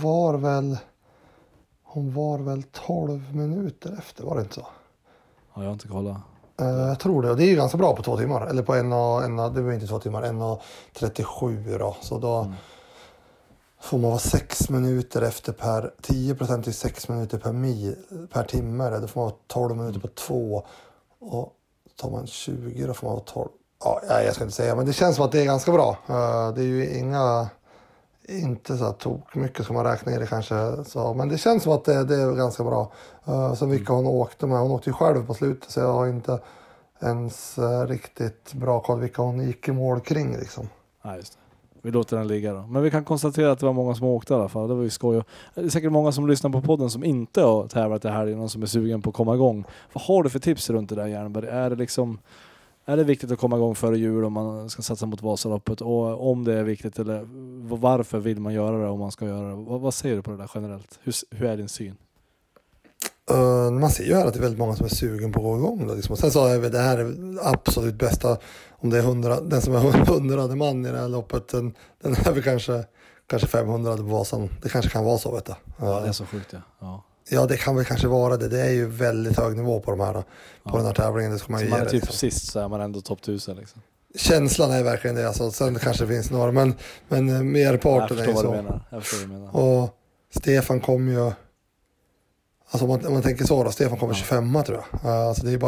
var väl 12 minuter efter, var det inte så? Ja, jag har inte kollat. Jag tror det. Och det är ju ganska bra på 2 timmar. Eller på det var inte 2 timmar, 1:37 då. Så då får man vara 6 minuter efter per 10% till 6 minuter per timme. Då får man vara 12 minuter på 2. Och tar man 20 då får man vara Ja, jag ska inte säga, men det känns som att det är ganska bra. Det är ju inte så att mycket ska man räkna i det kanske. Så, men det känns som att det är ganska bra. Sen vilka hon åkte med. Hon åkte ju själv på slutet, så jag har inte ens riktigt bra koll vilka hon gick i mål kring liksom. Ja, just det. Vi låter den ligga då. Men vi kan konstatera att det var många som åkte i alla fall. Det var ju skoj. Det är säkert många som lyssnar på podden som inte har tävlat det här innan, som är sugen på att komma igång. Vad har du för tips runt det där, Jernberg? Är det viktigt att komma igång före jul om man ska satsa mot Vasaloppet? Och om det är viktigt, eller varför vill man göra det om man ska göra det? Vad säger du på det där generellt? Hur är din syn? Man ser ju här att det är väldigt många som är sugen på att gå igång då, liksom. Sen så är det här är absolut bästa, om det är den som är 100 man i det här loppet, den är väl kanske 500 på Vasan. Det kanske kan vara så, vet du. Ja, det är så sjukt, ja. Ja, det kan väl kanske vara det. Det är ju väldigt hög nivå på den här tävlingen. Det ska man ju så man är typ liksom. Sist så är man ändå topp 1000 liksom. Känslan är verkligen det. Alltså, sen kanske det finns några, men merparten är ju så. Jag förstår vad du menar. Och Stefan kom ju, alltså om man tänker så då, Stefan kommer 25 tror jag. Alltså det är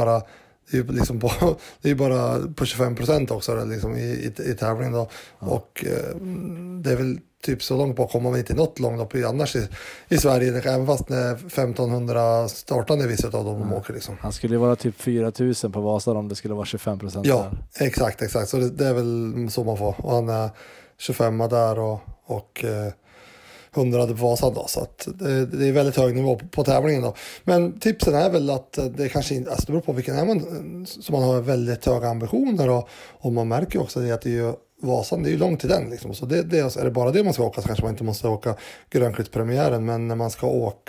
bara på 25% också liksom, i tävlingen då. Ja. Och det är väl typ så långt på att komma vi inte något långlopp annars i Sverige, även fast när 1500 startande vissa av dem åker liksom. Han skulle ju vara typ 4000 på Vasa om det skulle vara 25% ja, där. Exakt. Så det är väl så man får. Och han är 25 där och 100 på Vasan då, så att det är väldigt hög nivå på tävlingen då. Men tipsen är väl att det kanske inte, alltså det beror på vilken är man, så man har väldigt höga ambitioner och man märker också det att det är ju Vasan, det är ju långt till den liksom. Så är det bara det man ska åka, så kanske man inte måste åka grönklittpremiären, men när man ska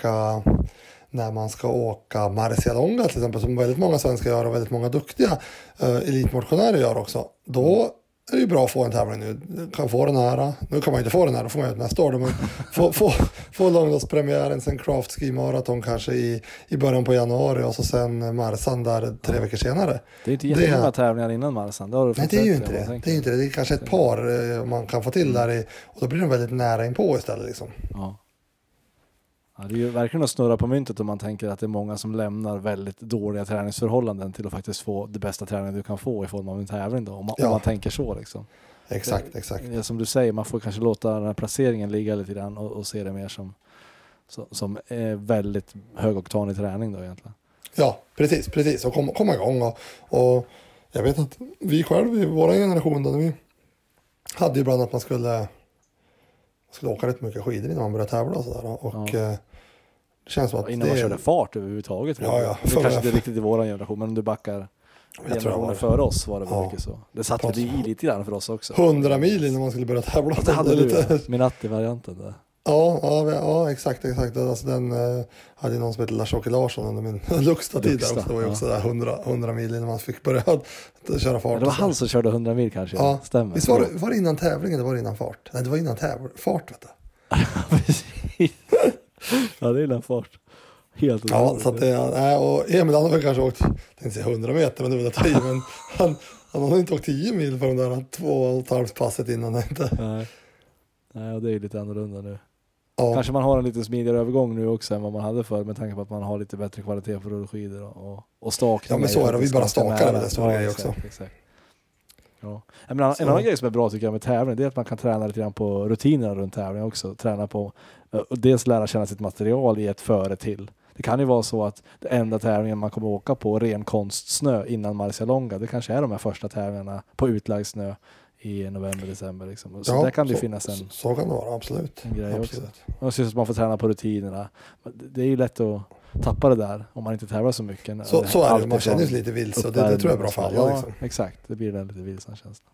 åka Marcialonga till exempel, som väldigt många svenskar gör och väldigt många duktiga elitmotionärer gör också, då är det ju bra att få en tävling nu. Kan få den här. Nu kan man inte få den här, då får man ju nästa år. Men få långloppspremiären, sen Craft Ski Marathon kanske i början på januari och så sen Marsan där 3 veckor senare. Det är inte jättemånga tävlingar innan Marsan. Nej, det är ju inte det. Det är inte det. Det är kanske ett par man kan få till där och då blir de väldigt nära inpå istället liksom. Ja. Ja, det är ju verkligen att snurra på myntet om man tänker att det är många som lämnar väldigt dåliga träningsförhållanden till att faktiskt få det bästa träningen du kan få i form av en tävling då, om man tänker så liksom. Exakt. Det, som du säger, man får kanske låta den här placeringen ligga lite grann och se det mer som är väldigt högoktanig träning då egentligen. Ja, precis. Och komma igång och jag vet att vi själv i vår generation då, vi hade ju ibland att man skulle åka rätt mycket skidor innan man började tävla och sådär. Och det känns som att innan man körde fart överhuvudtaget. Ja. Det kanske inte riktigt i vår generation, men om du backar generationer före oss var det väl mycket så. Det satt väl i lite grann för oss också. 100 mil innan man skulle börja tävla. Det hade du, Minatti-varianten där. Ja, exakt. Alltså den hade någon som heter Lars-Åke Larsson under min Luxta-tid där också. Det var ju också där 100 mil innan man fick börja köra fart. Det var han som körde 100 mil kanske. Ja, stämmer. Visst var det innan tävlingen eller var det innan fart? Nej, det var innan fart, vet du. Precis. Ja, det är innan fart. Helt ja, så att och Emil han har kanske åkt, tänkte säga 100 meter, men det var det 10, men han har inte åkt 10 mil för de där 2,5 passet innan inte. Nej, och det är lite annorlunda nu. Ja. Kanske man har en lite smidigare övergång nu också än vad man hade förr, med tanke på att man har lite bättre kvalitet på rullskidor och stakning. Ja, men så är det. Vi bara stakar med det stora grejer också. Exakt. Ja. En annan grej som är bra tycker jag med tävling, det är att man kan träna lite grann på rutinerna runt tävling också. Träna på och dels lära känna sitt material i ett före till. Det kan ju vara så att det enda tävlingen man kommer åka på ren konstsnö innan Marcialonga, det kanske är de här första tävlingarna på utlagd snö i november, december liksom. Så där kan det finnas en så kan det vara, absolut. En grej absolut. Också. Och så att man får träna på rutinerna. Det är ju lätt att tappa det där om man inte tävlar så mycket. Så är det, man känner sig lite vilse och det tror jag är bra för alla. Ja, liksom. Exakt. Det blir den lite vilsen känslan.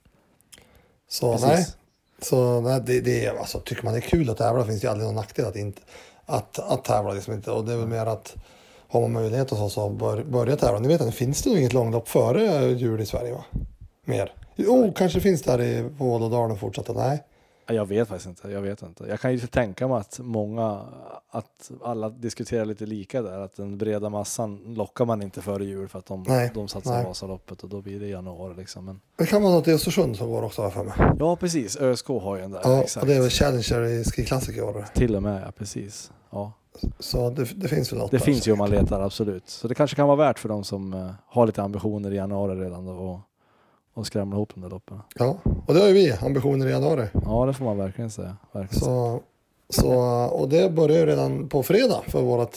Så nej, det är alltså, tycker man det är kul att tävla, finns det ju aldrig någon nackdel att tävla liksom inte. Och det är väl mer att har man möjlighet och så börja tävla. Ni vet att det finns det nog inget långlopp före jul i Sverige, va? Mer. Kanske finns det här i Vålådalen fortsatt. Nej. Jag vet faktiskt inte. Jag kan ju tänka mig att alla diskuterar lite lika där. Att den breda massan lockar man inte före jul för att de satsar Vasaloppet och då blir det i januari liksom. Men det kan vara något i Östersund som går också för mig. Ja, precis. ÖSK har ju en där. Ja, exakt. Och det är väl Challenger i skiklassik i år. Till och med, ja, precis. Ja. Så det finns väl något. Det finns ju om man letar, absolut. Så det kanske kan vara värt för de som har lite ambitioner i januari redan då, och skramla ihop de där loppen. Ja, och det har ju vi ambitioner i januari. Ja, det får man verkligen säga. Verkligen. Så, och det börjar ju redan på fredag för vårt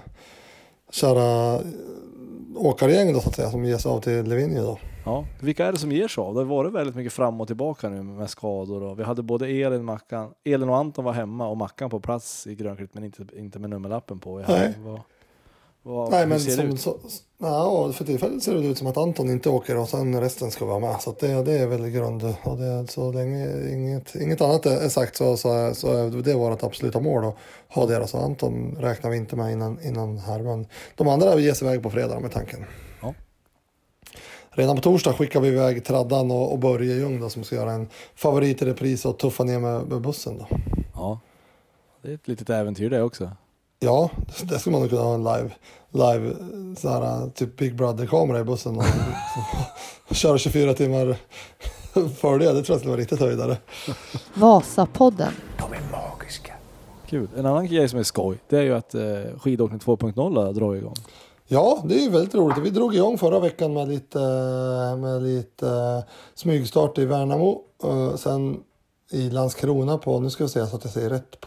kära åkargäng då, så att säga, som ger sig av till Livigno då. Ja, vilka är det som ger sig av? Det har varit väldigt mycket fram och tillbaka nu med skador. Och vi hade både Elin och Anton var hemma och Mackan på plats i Grönklitt, men inte med nummerlappen på. Nej. Nej, men ser det för tillfället ser det ut som att Anton inte åker och sen resten ska vara med. Så att det är väl grund. Och det är så länge inget annat är sagt så är det vårt absoluta mål att ha det. Så Anton räknar vi inte med innan här. Men de andra ger sig iväg på fredag med tanken. Ja. Redan på torsdag skickar vi iväg Traddan och Börje Ljung då, som ska göra en favorit i repris och tuffa ner med bussen då. Ja, det är ett litet äventyr det också. Ja, det skulle man nog kunna ha en live så här, typ Big Brother-kamera i bussen och köra 24 timmar för det. Det tror jag skulle vara riktigt höjdare. Vasapodden. De är magiska. Kul. En annan grej som är skoj, det är ju att skidåkning 2.0 drar igång. Ja, det är ju väldigt roligt. Vi drog igång förra veckan med lite smygstart i Värnamo. Sen i Landskrona på, nu ska vi se så att jag säger rätt,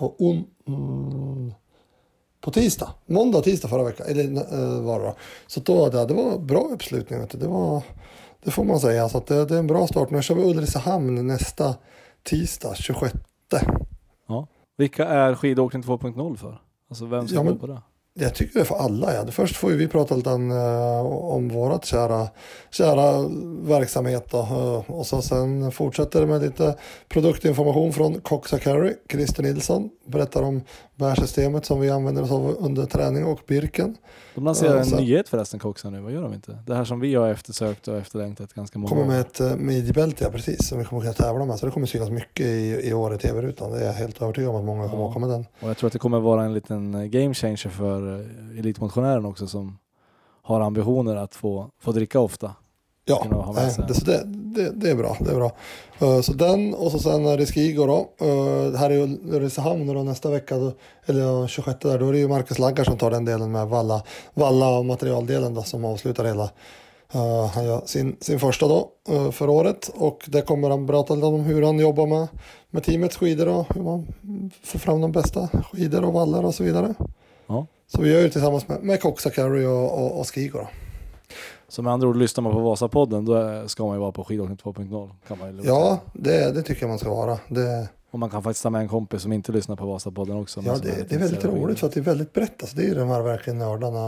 på tisdag. Måndag och tisdag förra veckan. Eller var det då. Så då, det var bra uppslutning. Det får man säga. Så att det är en bra start. Nu kör vi Ulricehamn nästa tisdag, 26. Ja. Vilka är skidåkning 2.0 för? Alltså vem ska gå på det? Jag tycker det är för alla. Ja. Först får vi prata lite om vårat kära verksamhet. Då. Och så sen fortsätter det med lite produktinformation från Coxa Carry. Christer Nilsson berättar om bärsystemet som vi använder oss av under träning och Birken. De lanserar en nyhet förresten, Coxa nu. Vad gör de inte? Det här som vi har eftersökt och efterlängtat ganska många kommer med ett midjebälte, ja, precis. Som vi kommer kunna tävla med. Så det kommer synas mycket i år i tv-rutan. Det är jag helt övertygad om att många kommer åka med den. Och jag tror att det kommer vara en liten game changer för elitmotionären också, som har ambitioner att få dricka ofta. Ja, det är bra. Det är bra. Så den, och så sen är det Skigo då. Här i Ulricehamn då nästa vecka, då, eller 26 där, då är det ju Marcus Laggar som tar den delen med valla och materialdelen då, som avslutar hela. Han gör sin första då för året, och där kommer han berätta lite om hur han jobbar med teamets skidor och hur man får fram de bästa skidor och vallar och så vidare. Ja. Så vi gör det tillsammans med Coxa Carry och Skigo då. Så med andra ord, lyssnar man på Vasapodden, då ska man ju vara på skidåkning 2.0. Kan man ju ja, det tycker jag man ska vara. Och man kan faktiskt ta med en kompis som inte lyssnar på Vasapodden också. Ja, det är väldigt roligt för att det är väldigt brett. Alltså, det är ju de här verkligen nördarna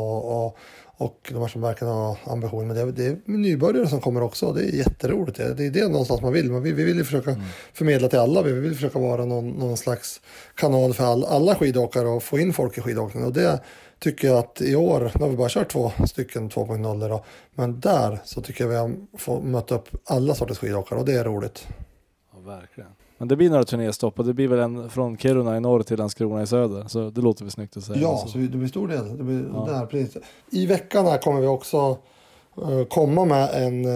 och de här som verkligen har ambition. Men det är nybörjare som kommer också. Det är jätteroligt. Det är det någonstans man vill. Men vi vill ju försöka förmedla till alla. Vi vill försöka vara någon slags kanal för alla skidåkare och få in folk i skidåkningen. Och det tycker jag att i år, nu har vi bara kört 2 stycken 2.0 då. Men där så tycker jag vi har fått möta upp alla sorters skidåkare och det är roligt. Ja, verkligen. Men det blir några turnéstopp och det blir väl en från Kiruna i norr till Landskrona i söder. Så det låter väl snyggt att säga. Ja, så det blir stor del. Det blir där, precis. I veckan här kommer vi också komma med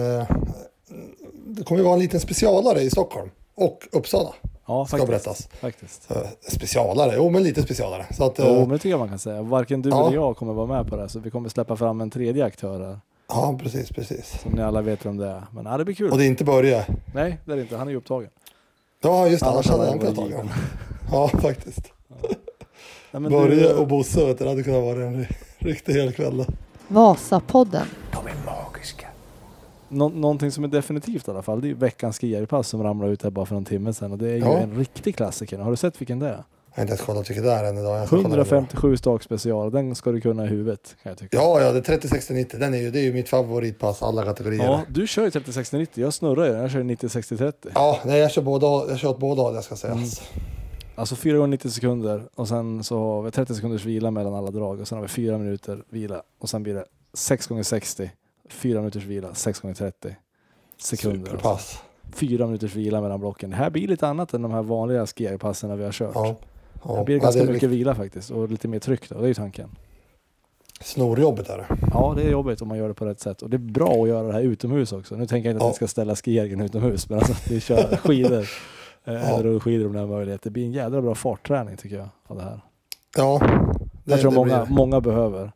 det kommer vara en liten specialare i Stockholm och Uppsala. Ja, ska berättas. Faktiskt. Specialare, men lite specialare. Så att, men det tycker jag man kan säga. Varken du eller jag kommer vara med på det. Så vi kommer släppa fram en tredje aktör här. Ja, precis. Som ni alla vet vem det är. Men det blir kul. Och det är inte Börje. Nej, det är det inte. Han är ju upptagen. Ja, just det. Annars hade jag kunnat ta. Ja, faktiskt. Ja, Börje och Bosse, det hade kunnat vara en riktig hel kväll. Vasapodden. De är magiska. Någonting som är definitivt i alla fall, det är veckans skieripass som ramlar ut här bara för en timme sedan. Och det är ju en riktig klassiker. Har du sett vilken det är? Jag har inte ens kollat vilket det är än idag. 157 stak special. Den ska du kunna i huvudet, kan jag tycka. Ja, det är 30-60-90. Det är ju mitt favoritpass alla kategorier. Ja, du kör ju 30-60-90. Jag snurrar ju. Jag kör 90-60-30. Ja, jag kör båda, jag ska säga. Alltså 4 gånger 90 sekunder och sen så har vi 30 sekunders vila mellan alla drag och sen har vi 4 minuter vila och sen blir det 6 gånger 60, 4 minuters vila, 6 gånger 30 sekunder. Superpass. Alltså. 4 minuters vila mellan blocken. Det här blir lite annat än de här vanliga skierpassen vi har kört. Ja. Det blir ganska mycket vila faktiskt och lite mer tryck då. Det är ju tanken. Snorjobbigt är det. Ja, det är jobbigt om man gör det på rätt sätt. Och det är bra att göra det här utomhus också. Nu tänker jag inte att vi ska ställa skieringen utomhus, men alltså vi kör skidor. Eller rullskidor om det är möjlighet. Det blir en jädra bra fartträning tycker jag av det här. Ja. Jag tror många behöver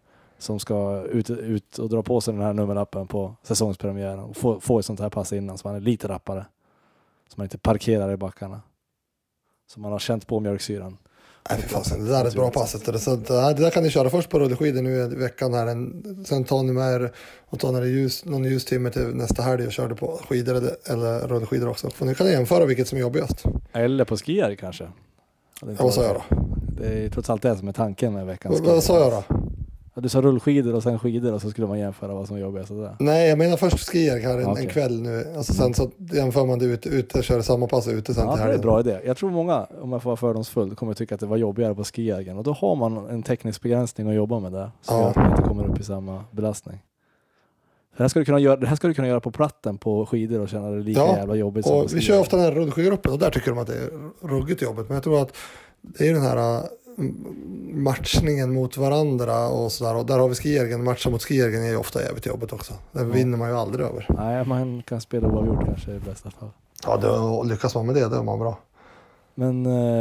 som ska ut och dra på sig den här nummerlappen på säsongspremiären och få ett sånt här pass innan så man är lite rappare. Så man inte parkerar i backarna. Så man har känt på mjölksyran. Nej, det där är ett bra pass. Så det där kan ni köra först på rullskidor nu i veckan här. Sen tar ni med er och tar någon ljustimme till nästa helg och kör det på skidor eller rullskidor också. För nu kan ni jämföra vilket som är jobbigast. Eller på skier kanske. Ja, vad sa jag då? Det är trots allt det som är tanken med veckans Vad sa jag då? Ja, du sa rullskidor och sen skidor och så skulle man jämföra vad som är jobbigast. Nej, jag menar först skier här en kväll nu. Alltså sen så jämför man det ute och kör samma pass ute sen till helgen. Det är en bra idé. Jag tror många, om jag får vara fördomsfull, kommer tycka att det var jobbigare på skijägen. Och då har man en teknisk begränsning att jobba med där. Så att man inte kommer upp i samma belastning. Det här ska du kunna göra på platten på skidor och känna det lika jävla jobbigt. Och vi kör ofta den här rullskidgruppen och där tycker de att det är ruggigt jobbigt. Men jag tror att det är den här matchningen mot varandra och sådär. Och där har vi skijägen. Matcha mot skijägen är ju ofta jävligt jobbigt också. Den vinner man ju aldrig över. Nej, man kan spela oavgjort kanske i bästa fall. Ja, då lyckas man med det är man bra. Men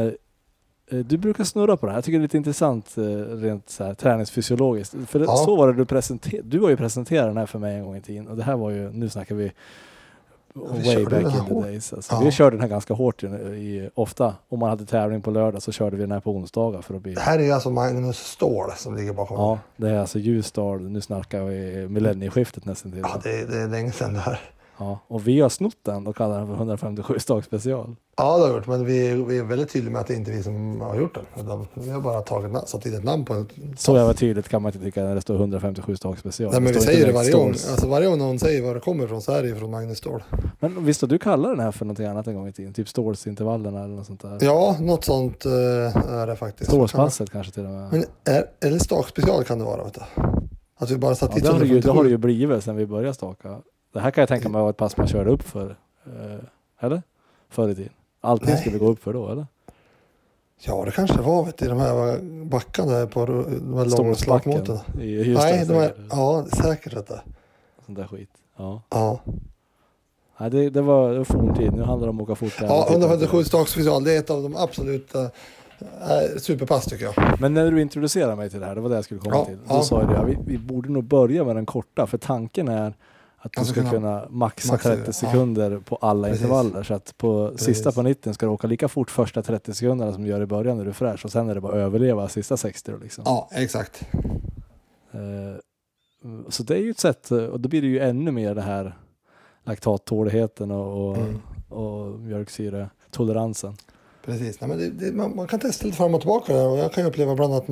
du brukar snurra på det här. Jag tycker det är lite intressant rent så här, träningsfysiologiskt. För så var det du har ju presenterat den här för mig en gång i tiden. Och det här var ju, nu snackar vi way back in the days. Alltså, vi körde den här ganska hårt ofta. Om man hade tävling på lördag så körde vi den här på onsdagar. För att bli... Det här är alltså Magnus Ståhl som ligger bakom. Ja, det är alltså Ljusdal. Nu snackar vi millennieskiftet nästan till. Ja, det är länge sedan det här. Ja, och vi har snott den och kallar den för 157 stag special. Ja, det har vi gjort, men vi är väldigt tydliga med att det inte är vi som har gjort den. Vi har bara satt till ett namn på den. Så jävla tydligt kan man inte tycka när det står 157 stag special. Nej, men vi säger det varje gång. Alltså varje gång någon säger var det kommer ifrån så är det från Magnus Ståhl. Men visst har du kallat den här för något annat en gång i tiden? Typ stålsintervallerna eller något sånt där? Ja, något sånt är det faktiskt. Stålspasset kanske till och med. Men eller stag special kan det vara, vet du. Att vi bara satt dit. Det har det ju blivit sen vi började staka. Det här kan jag tänka mig var ett pass man körde upp för. Eller? Förr i tiden. Allting skulle gå upp för då, eller? Ja, det kanske var, vet du, de här backarna på de här långa slagmåten. Nej, ja, säkert detta. Sånt där skit. Ja. Nej, det var forntid. Nu handlar det om att åka fort. Ja, 157 stags special. Det är ett av de absolut superpass tycker jag. Men när du introducerade mig till det här, det var det jag skulle komma till. Då sa jag det, vi borde nog börja med den korta. För tanken är att du ska kunna maxa 30 sekunder på alla intervaller. Så att sista på 90 ska du åka lika fort första 30 sekunderna som du gör i början när du är fräsch. Och sen är det bara att överleva sista 60 liksom. Ja, exakt. Så det är ju ett sätt, och då blir det ju ännu mer det här laktattåligheten och mjölksyretoleransen. Precis, nej, men man kan testa lite fram och tillbaka där, och jag kan ju uppleva ibland att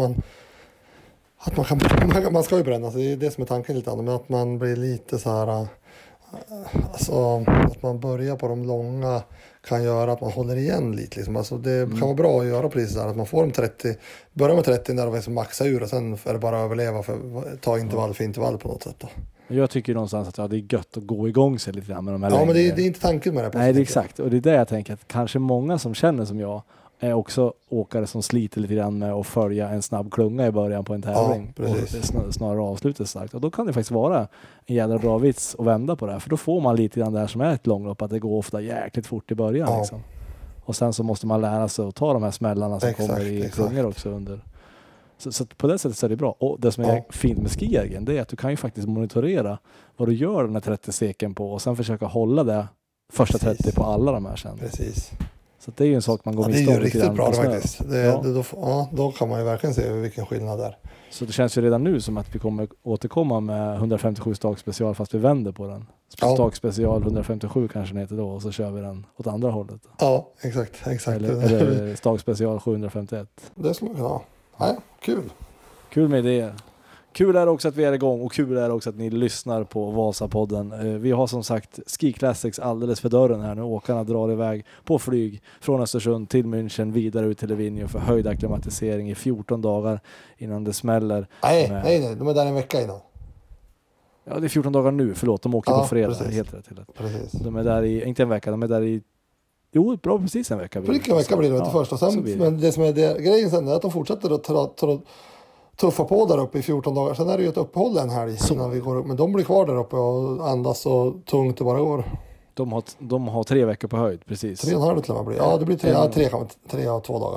man ska ju bränna, så det är det som är tanken lite annorlunda, men att man blir lite så här, alltså att man börjar på de långa kan göra att man håller igen lite liksom. Alltså det kan vara bra att göra precis där, att man får de 30, börja med 30 där och liksom maxa ur, och sen är det bara att överleva ta intervall för intervall på något sätt då. Jag tycker någonstans att det är gött att gå igång sig lite grann med de här men det är inte tanken med det. Nej, det är exakt. Och det är det jag tänker att kanske många som känner som jag är också åkare som sliter lite grann med att följa en snabb klunga i början på en tävling. Ja, och snarare avslutet starkt. Och då kan det faktiskt vara en jävla bra vits att vända på det här. För då får man lite grann det här som är ett långlopp, att det går ofta jäkligt fort i början. Ja. Liksom. Och sen så måste man lära sig att ta de här smällarna som kommer i klungor också under. Så på det sättet så är det bra. Och det som är fint med skijägen, det är att du kan ju faktiskt monitorera vad du gör den här 30 seken på och sen försöka hålla det första 30 på alla de här sen. Precis. Så det är ju en sak man går miste om. Det är ju riktigt bra faktiskt. Då kan man ju verkligen se vilken skillnad det är. Så det känns ju redan nu som att vi kommer återkomma med 157 stag special fast vi vänder på den. Stag special 157 kanske den heter då, och så kör vi den åt andra hållet. Ja, exakt. Eller stag special 751. Det skulle man kunna ha. Ja, kul. Kul med idéer. Kul är också att vi är igång, och kul är också att ni lyssnar på Vasapodden. Vi har som sagt Ski Classics alldeles för dörren här nu. Åkarna drar iväg på flyg från Östersund till München, vidare ut till Livigno för höjd akklimatisering i 14 dagar innan det smäller. Nej, de är där en vecka innan. Ja, det är 14 dagar nu, förlåt. De åker på fredag. Helt rätt till det. Precis. De är där i, inte en vecka, de är där i precis en vecka. Prick en vecka blir det först. Och sen, men det som är grejen sen är att de fortsätter att tuffa på där uppe i 14 dagar. Sen är det ju ett uppehåll en helg innan vi går upp. Men de blir kvar där uppe och andas så tungt det bara går. De har 3 veckor på höjd, precis. 3,5 till och med blir. Ja, det blir 3 och 2 dagar. Ja.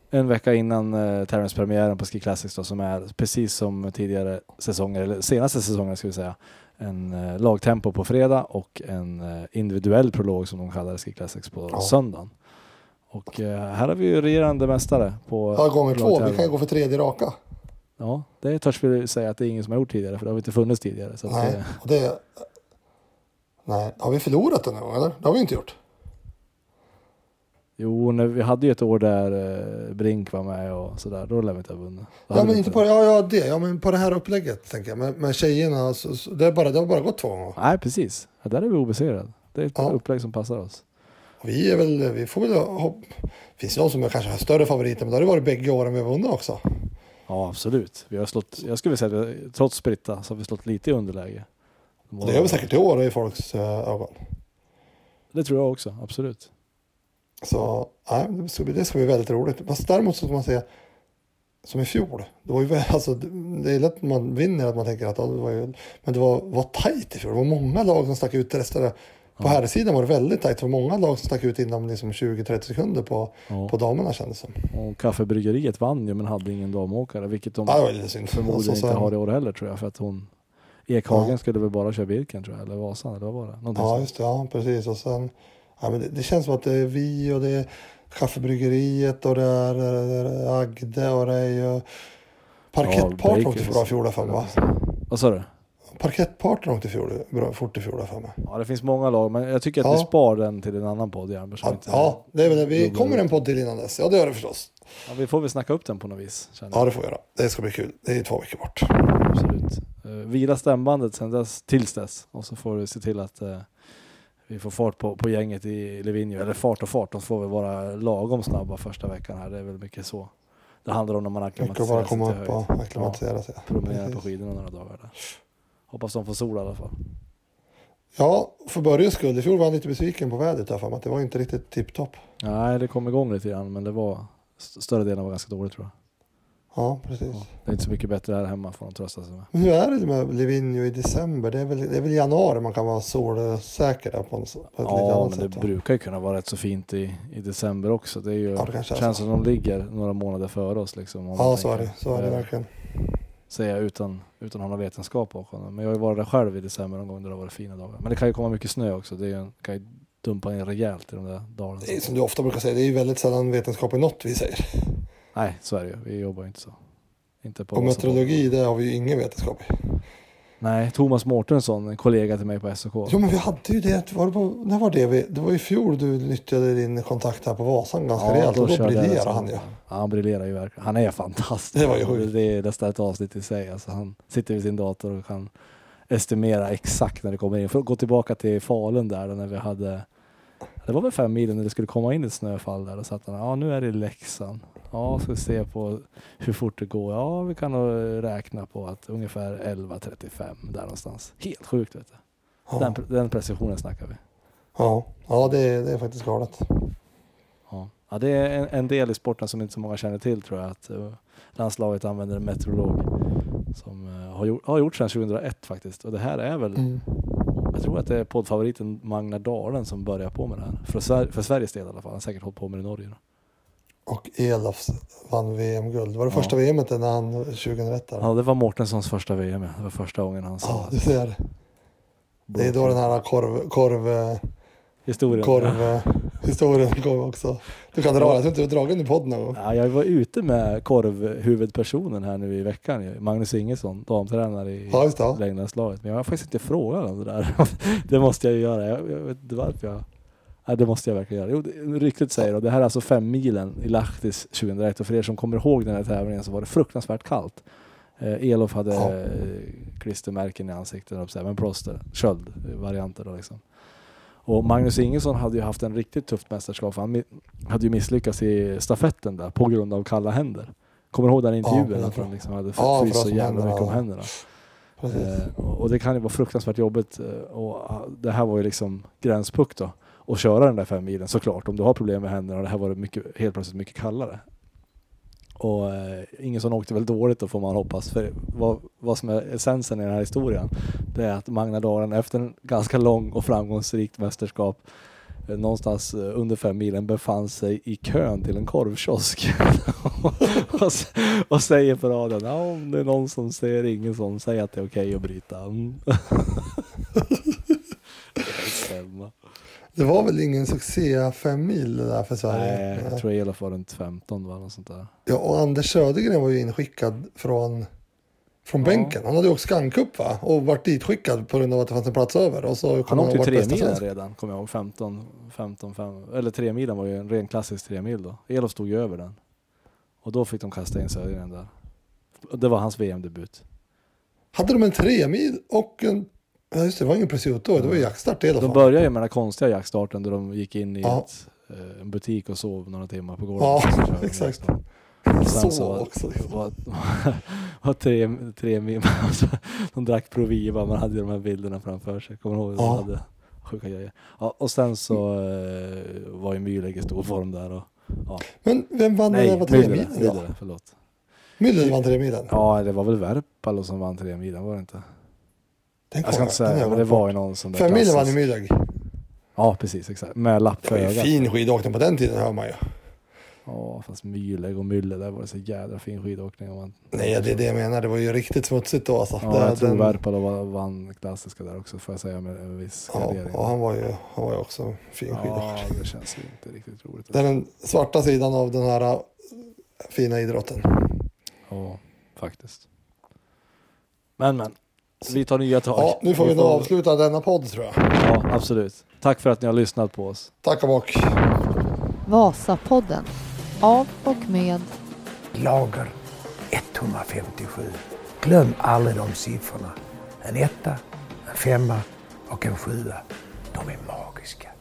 en vecka innan tävlingspremiären på Ski Classics då, som är precis som tidigare säsonger, eller senaste säsongen ska vi säga, en lagtempo på fredag och en individuell prolog som de kallar Ski Classics på söndagen. Och här har vi ju regerande mästare på gånger 2, vi kan ju gå för 3:e raka. Ja, det törs vi säga att det är ingen som har gjort tidigare, för det har inte funnits tidigare. Så nej, har vi förlorat den gång eller? Det har vi inte gjort. Jo, när vi hade ju ett år där Brink var med och sådär, då lär vi inte ha vunnit. Ja, men inte på men på det här upplägget tänker jag. Med tjejerna, så det har bara gått 2 gånger. Nej, precis. Ja, där är vi obesegrade. Det är ett upplägg som passar oss. Vi får väl finns någon som kanske har större favoriter, men då har det varit bägge åren vi har vunnit också. Ja, absolut. Vi har slått, jag skulle säga att trots Britta så har vi slått lite i underläge. Och det gör vi säkert i år i folks ögon. Det tror jag också, absolut. Så det ska bli väldigt roligt. Fast däremot så kan man säga som i fjol. Det var ju alltså, det är lätt man vinner att man tänker att det var ju, men det var tajt i fjol. Det var många lag som stack ut resten. På här sidan var det väldigt tajt. Det var många lag som stack ut inom liksom 20-30 sekunder på damerna, kändes som. Och Kaffebryggeriet vann ju, men hade ingen damåkare, vilket de förmodligen inte har i år heller, tror jag, för att Ekhagen skulle väl bara köra Birken, tror jag, eller Vasan, eller vad var det? Ja, just det, ja, precis. Och sen men det känns som att det är vi och det är Kaffebryggeriet och det är Agde och det är ju Parkettpartner åkte bra fjol för mig, va? Vad sa du? Parkettpartner åkte fort i fjol för mig. Ja, det finns många lag, men jag tycker att vi spar den till en annan podd. Det är väl det. Vi kommer en podd till innan dess. Ja, det gör det förstås. Ja, vi får väl snacka upp den på något vis. Ja, det får vi göra. Det ska bli kul. Det är 2 veckor bort. Absolut. Vila stämbandet sen tills dess. Och så får vi se till att vi får fart på gänget i Livigno. Eller fart. De får väl vara lagom snabba första veckan här. Det är väl mycket så. Det handlar om när man acklimatiserar sig till höjd. Mycket bara komma upp och acklimatisera sig. Promenera på skidorna några dagar där. Hoppas de får sol i alla fall. Ja, för Börjes skull. I fjol var han lite besviken på vädret därför att det var inte riktigt tipptopp. Nej, det kom igång lite grann, men det var större delen var ganska dåligt, tror jag. Ja, precis. Ja, det är inte så mycket bättre här hemma, får de trösta sig med. Men hur är det med Livigno i december? Det är väl i januari man kan vara solsäker där på ett lite annat sätt. Det brukar ju kunna vara rätt så fint i december också. Det är ju, det känns som de ligger några månader före oss. Liksom, ja, så är det verkligen. Säga utan att ha någon vetenskap bakom. Men jag har ju varit där själv i december någon gång där det har varit fina dagar. Men det kan ju komma mycket snö också. Det kan ju dumpa ner rejält i de där dagarna. Det är som du ofta brukar säga, det är ju väldigt sällan vetenskap i något vi säger. Nej, så är det ju. Vi jobbar ju inte så. Inte på och meteorologi, det har vi ju ingen vetenskap i. Nej, Thomas Mårtensson, en kollega till mig på SOK. Jo, men vi hade ju det. När var det? Det var ju fjol du nyttjade din kontakt här på Vasan ganska rejält. Och då briljerade han ju. Ja, han briljerar ju verkligen. Han är fantastisk. Det var ju sjukt. Det är nästan ett avsnitt i sig. Alltså, han sitter vid sin dator och kan estimera exakt när det kommer in. För att gå tillbaka till Falun där när vi hade... Det var väl 5 milen när det skulle komma in ett snöfall där. Och satt han, nu är det Leksand. Ja, ska vi se på hur fort det går. Ja, vi kan nog räkna på att ungefär 11:35 där någonstans. Helt sjukt, vet du. Ja. Den precisionen snackar vi. Ja, det är faktiskt galet. Ja, det är en del i sporten som inte så många känner till, tror jag. Att landslaget använder en meteorolog som har gjort sedan 2001 faktiskt. Och det här är väl... Jag tror att det är poddfavoriten Magnar Dalen som börjar på med det här. För Sveriges del i alla fall. Han har säkert hållit på med det i Norge. Då. Och Elofs vann VM-guld. Det var det första VMet när han 2001. Ja, det var Mårtenssons första VM. Det var första gången han sa. Ja, du ser. Det är då den här historien kom också. Du kan dra, jag tror inte du har dragit i podden någon gång. Ja, jag var ute med korvhuvudpersonen här nu i veckan. Magnus Ingesson, damtränare i längdlandslaget. Men jag har faktiskt inte frågat om det där. Det måste jag ju göra. Jag vet inte varför det måste jag verkligen göra. Jo, riktigt säger det. Det här är alltså 5 milen i Lahtis 2001. Och för er som kommer ihåg den här tävlingen så var det fruktansvärt kallt. Elof hade klistermärken i ansiktet, men plåster, köldvarianter då liksom. Och Magnus Ingesson hade ju haft en riktigt tufft mästerskap. Han hade ju misslyckats i stafetten där på grund av kalla händer. Kommer du ihåg den intervjun att han liksom hade fryst så jävla mycket om händerna. Och det kan ju vara fruktansvärt jobbigt. Och det här var ju liksom gränspuck då. Och köra den där 5 milen såklart. Om du har problem med händerna. Det här var det helt plötsligt mycket kallare. Och Ingesson åkte väl dåligt då, får man hoppas. För vad som är essensen i den här historien, det är att Magnar Dalen efter en ganska lång och framgångsrikt mästerskap någonstans under 5 milen befann sig i kön till en korvkiosk. och säger på radion, om det är någon som säger ingen som säger att det är okej att bryta. Det var väl ingen succé 5 mil där för Sverige? Nej, jag tror Elof var runt 15 var något sånt där. Ja, och Anders Södergren var ju inskickad från bänken. Han hade ju också Skankupp, va? Och varit ditskickad på grund av att det fanns en plats över. Och så han åkte ju 3 milen redan, kommer jag ihåg. 15, eller 3 milen var ju en ren klassisk 3 mil då. Elof stod ju över den. Och då fick de kasta in Södergren där. Det var hans VM-debut. Hade de en 3 mil och en... Ja just det, var ingen precis då. Det var ju jaktstart i alla fall. De började ju med den konstiga jaktstarten där de gick in i en butik och sov några timmar på gården. Ja, exakt. Sen så också. Var 3 mil. De drack Proviva, man hade ju de här bilderna framför sig. Kommer ihåg? De hade sjuka grejer. Ja, och sen så var ju Müller i stor form där. Och, ja. Men vem vann den där 3 milen då? Förlåt. Müller vann 3 milen? Ja, det var väl Verpalo som vann 3 milen, var det inte? Jag ska inte säga, men det var ju någon som... 5 milen vann i Müller. Ja, precis, exakt. Med lapp för ögat. Det var ju fin skidåkning på den tiden, hör man ju. Ja, fast Müller där var det så jädra fin skidåkning. Nej, det är det jag menar. Det var ju riktigt smutsigt då. Alltså. Ja, jag tror Verpalo vann klassiska där också, får jag säga, med en viss gradering. Ja, han var ju också fin skidåkare. Ja, det känns ju inte riktigt roligt. Det är den svarta sidan av den här fina idrotten. Ja, faktiskt. Men. Vi tar nya tag. Ja, nu får vi nog avsluta denna podd, tror jag. Ja, absolut. Tack för att ni har lyssnat på oss. Tack och bock. Vasapodden. Av och med Lager 157. Glöm aldrig de siffrorna. En 1, en 5 och en 7. De är magiska.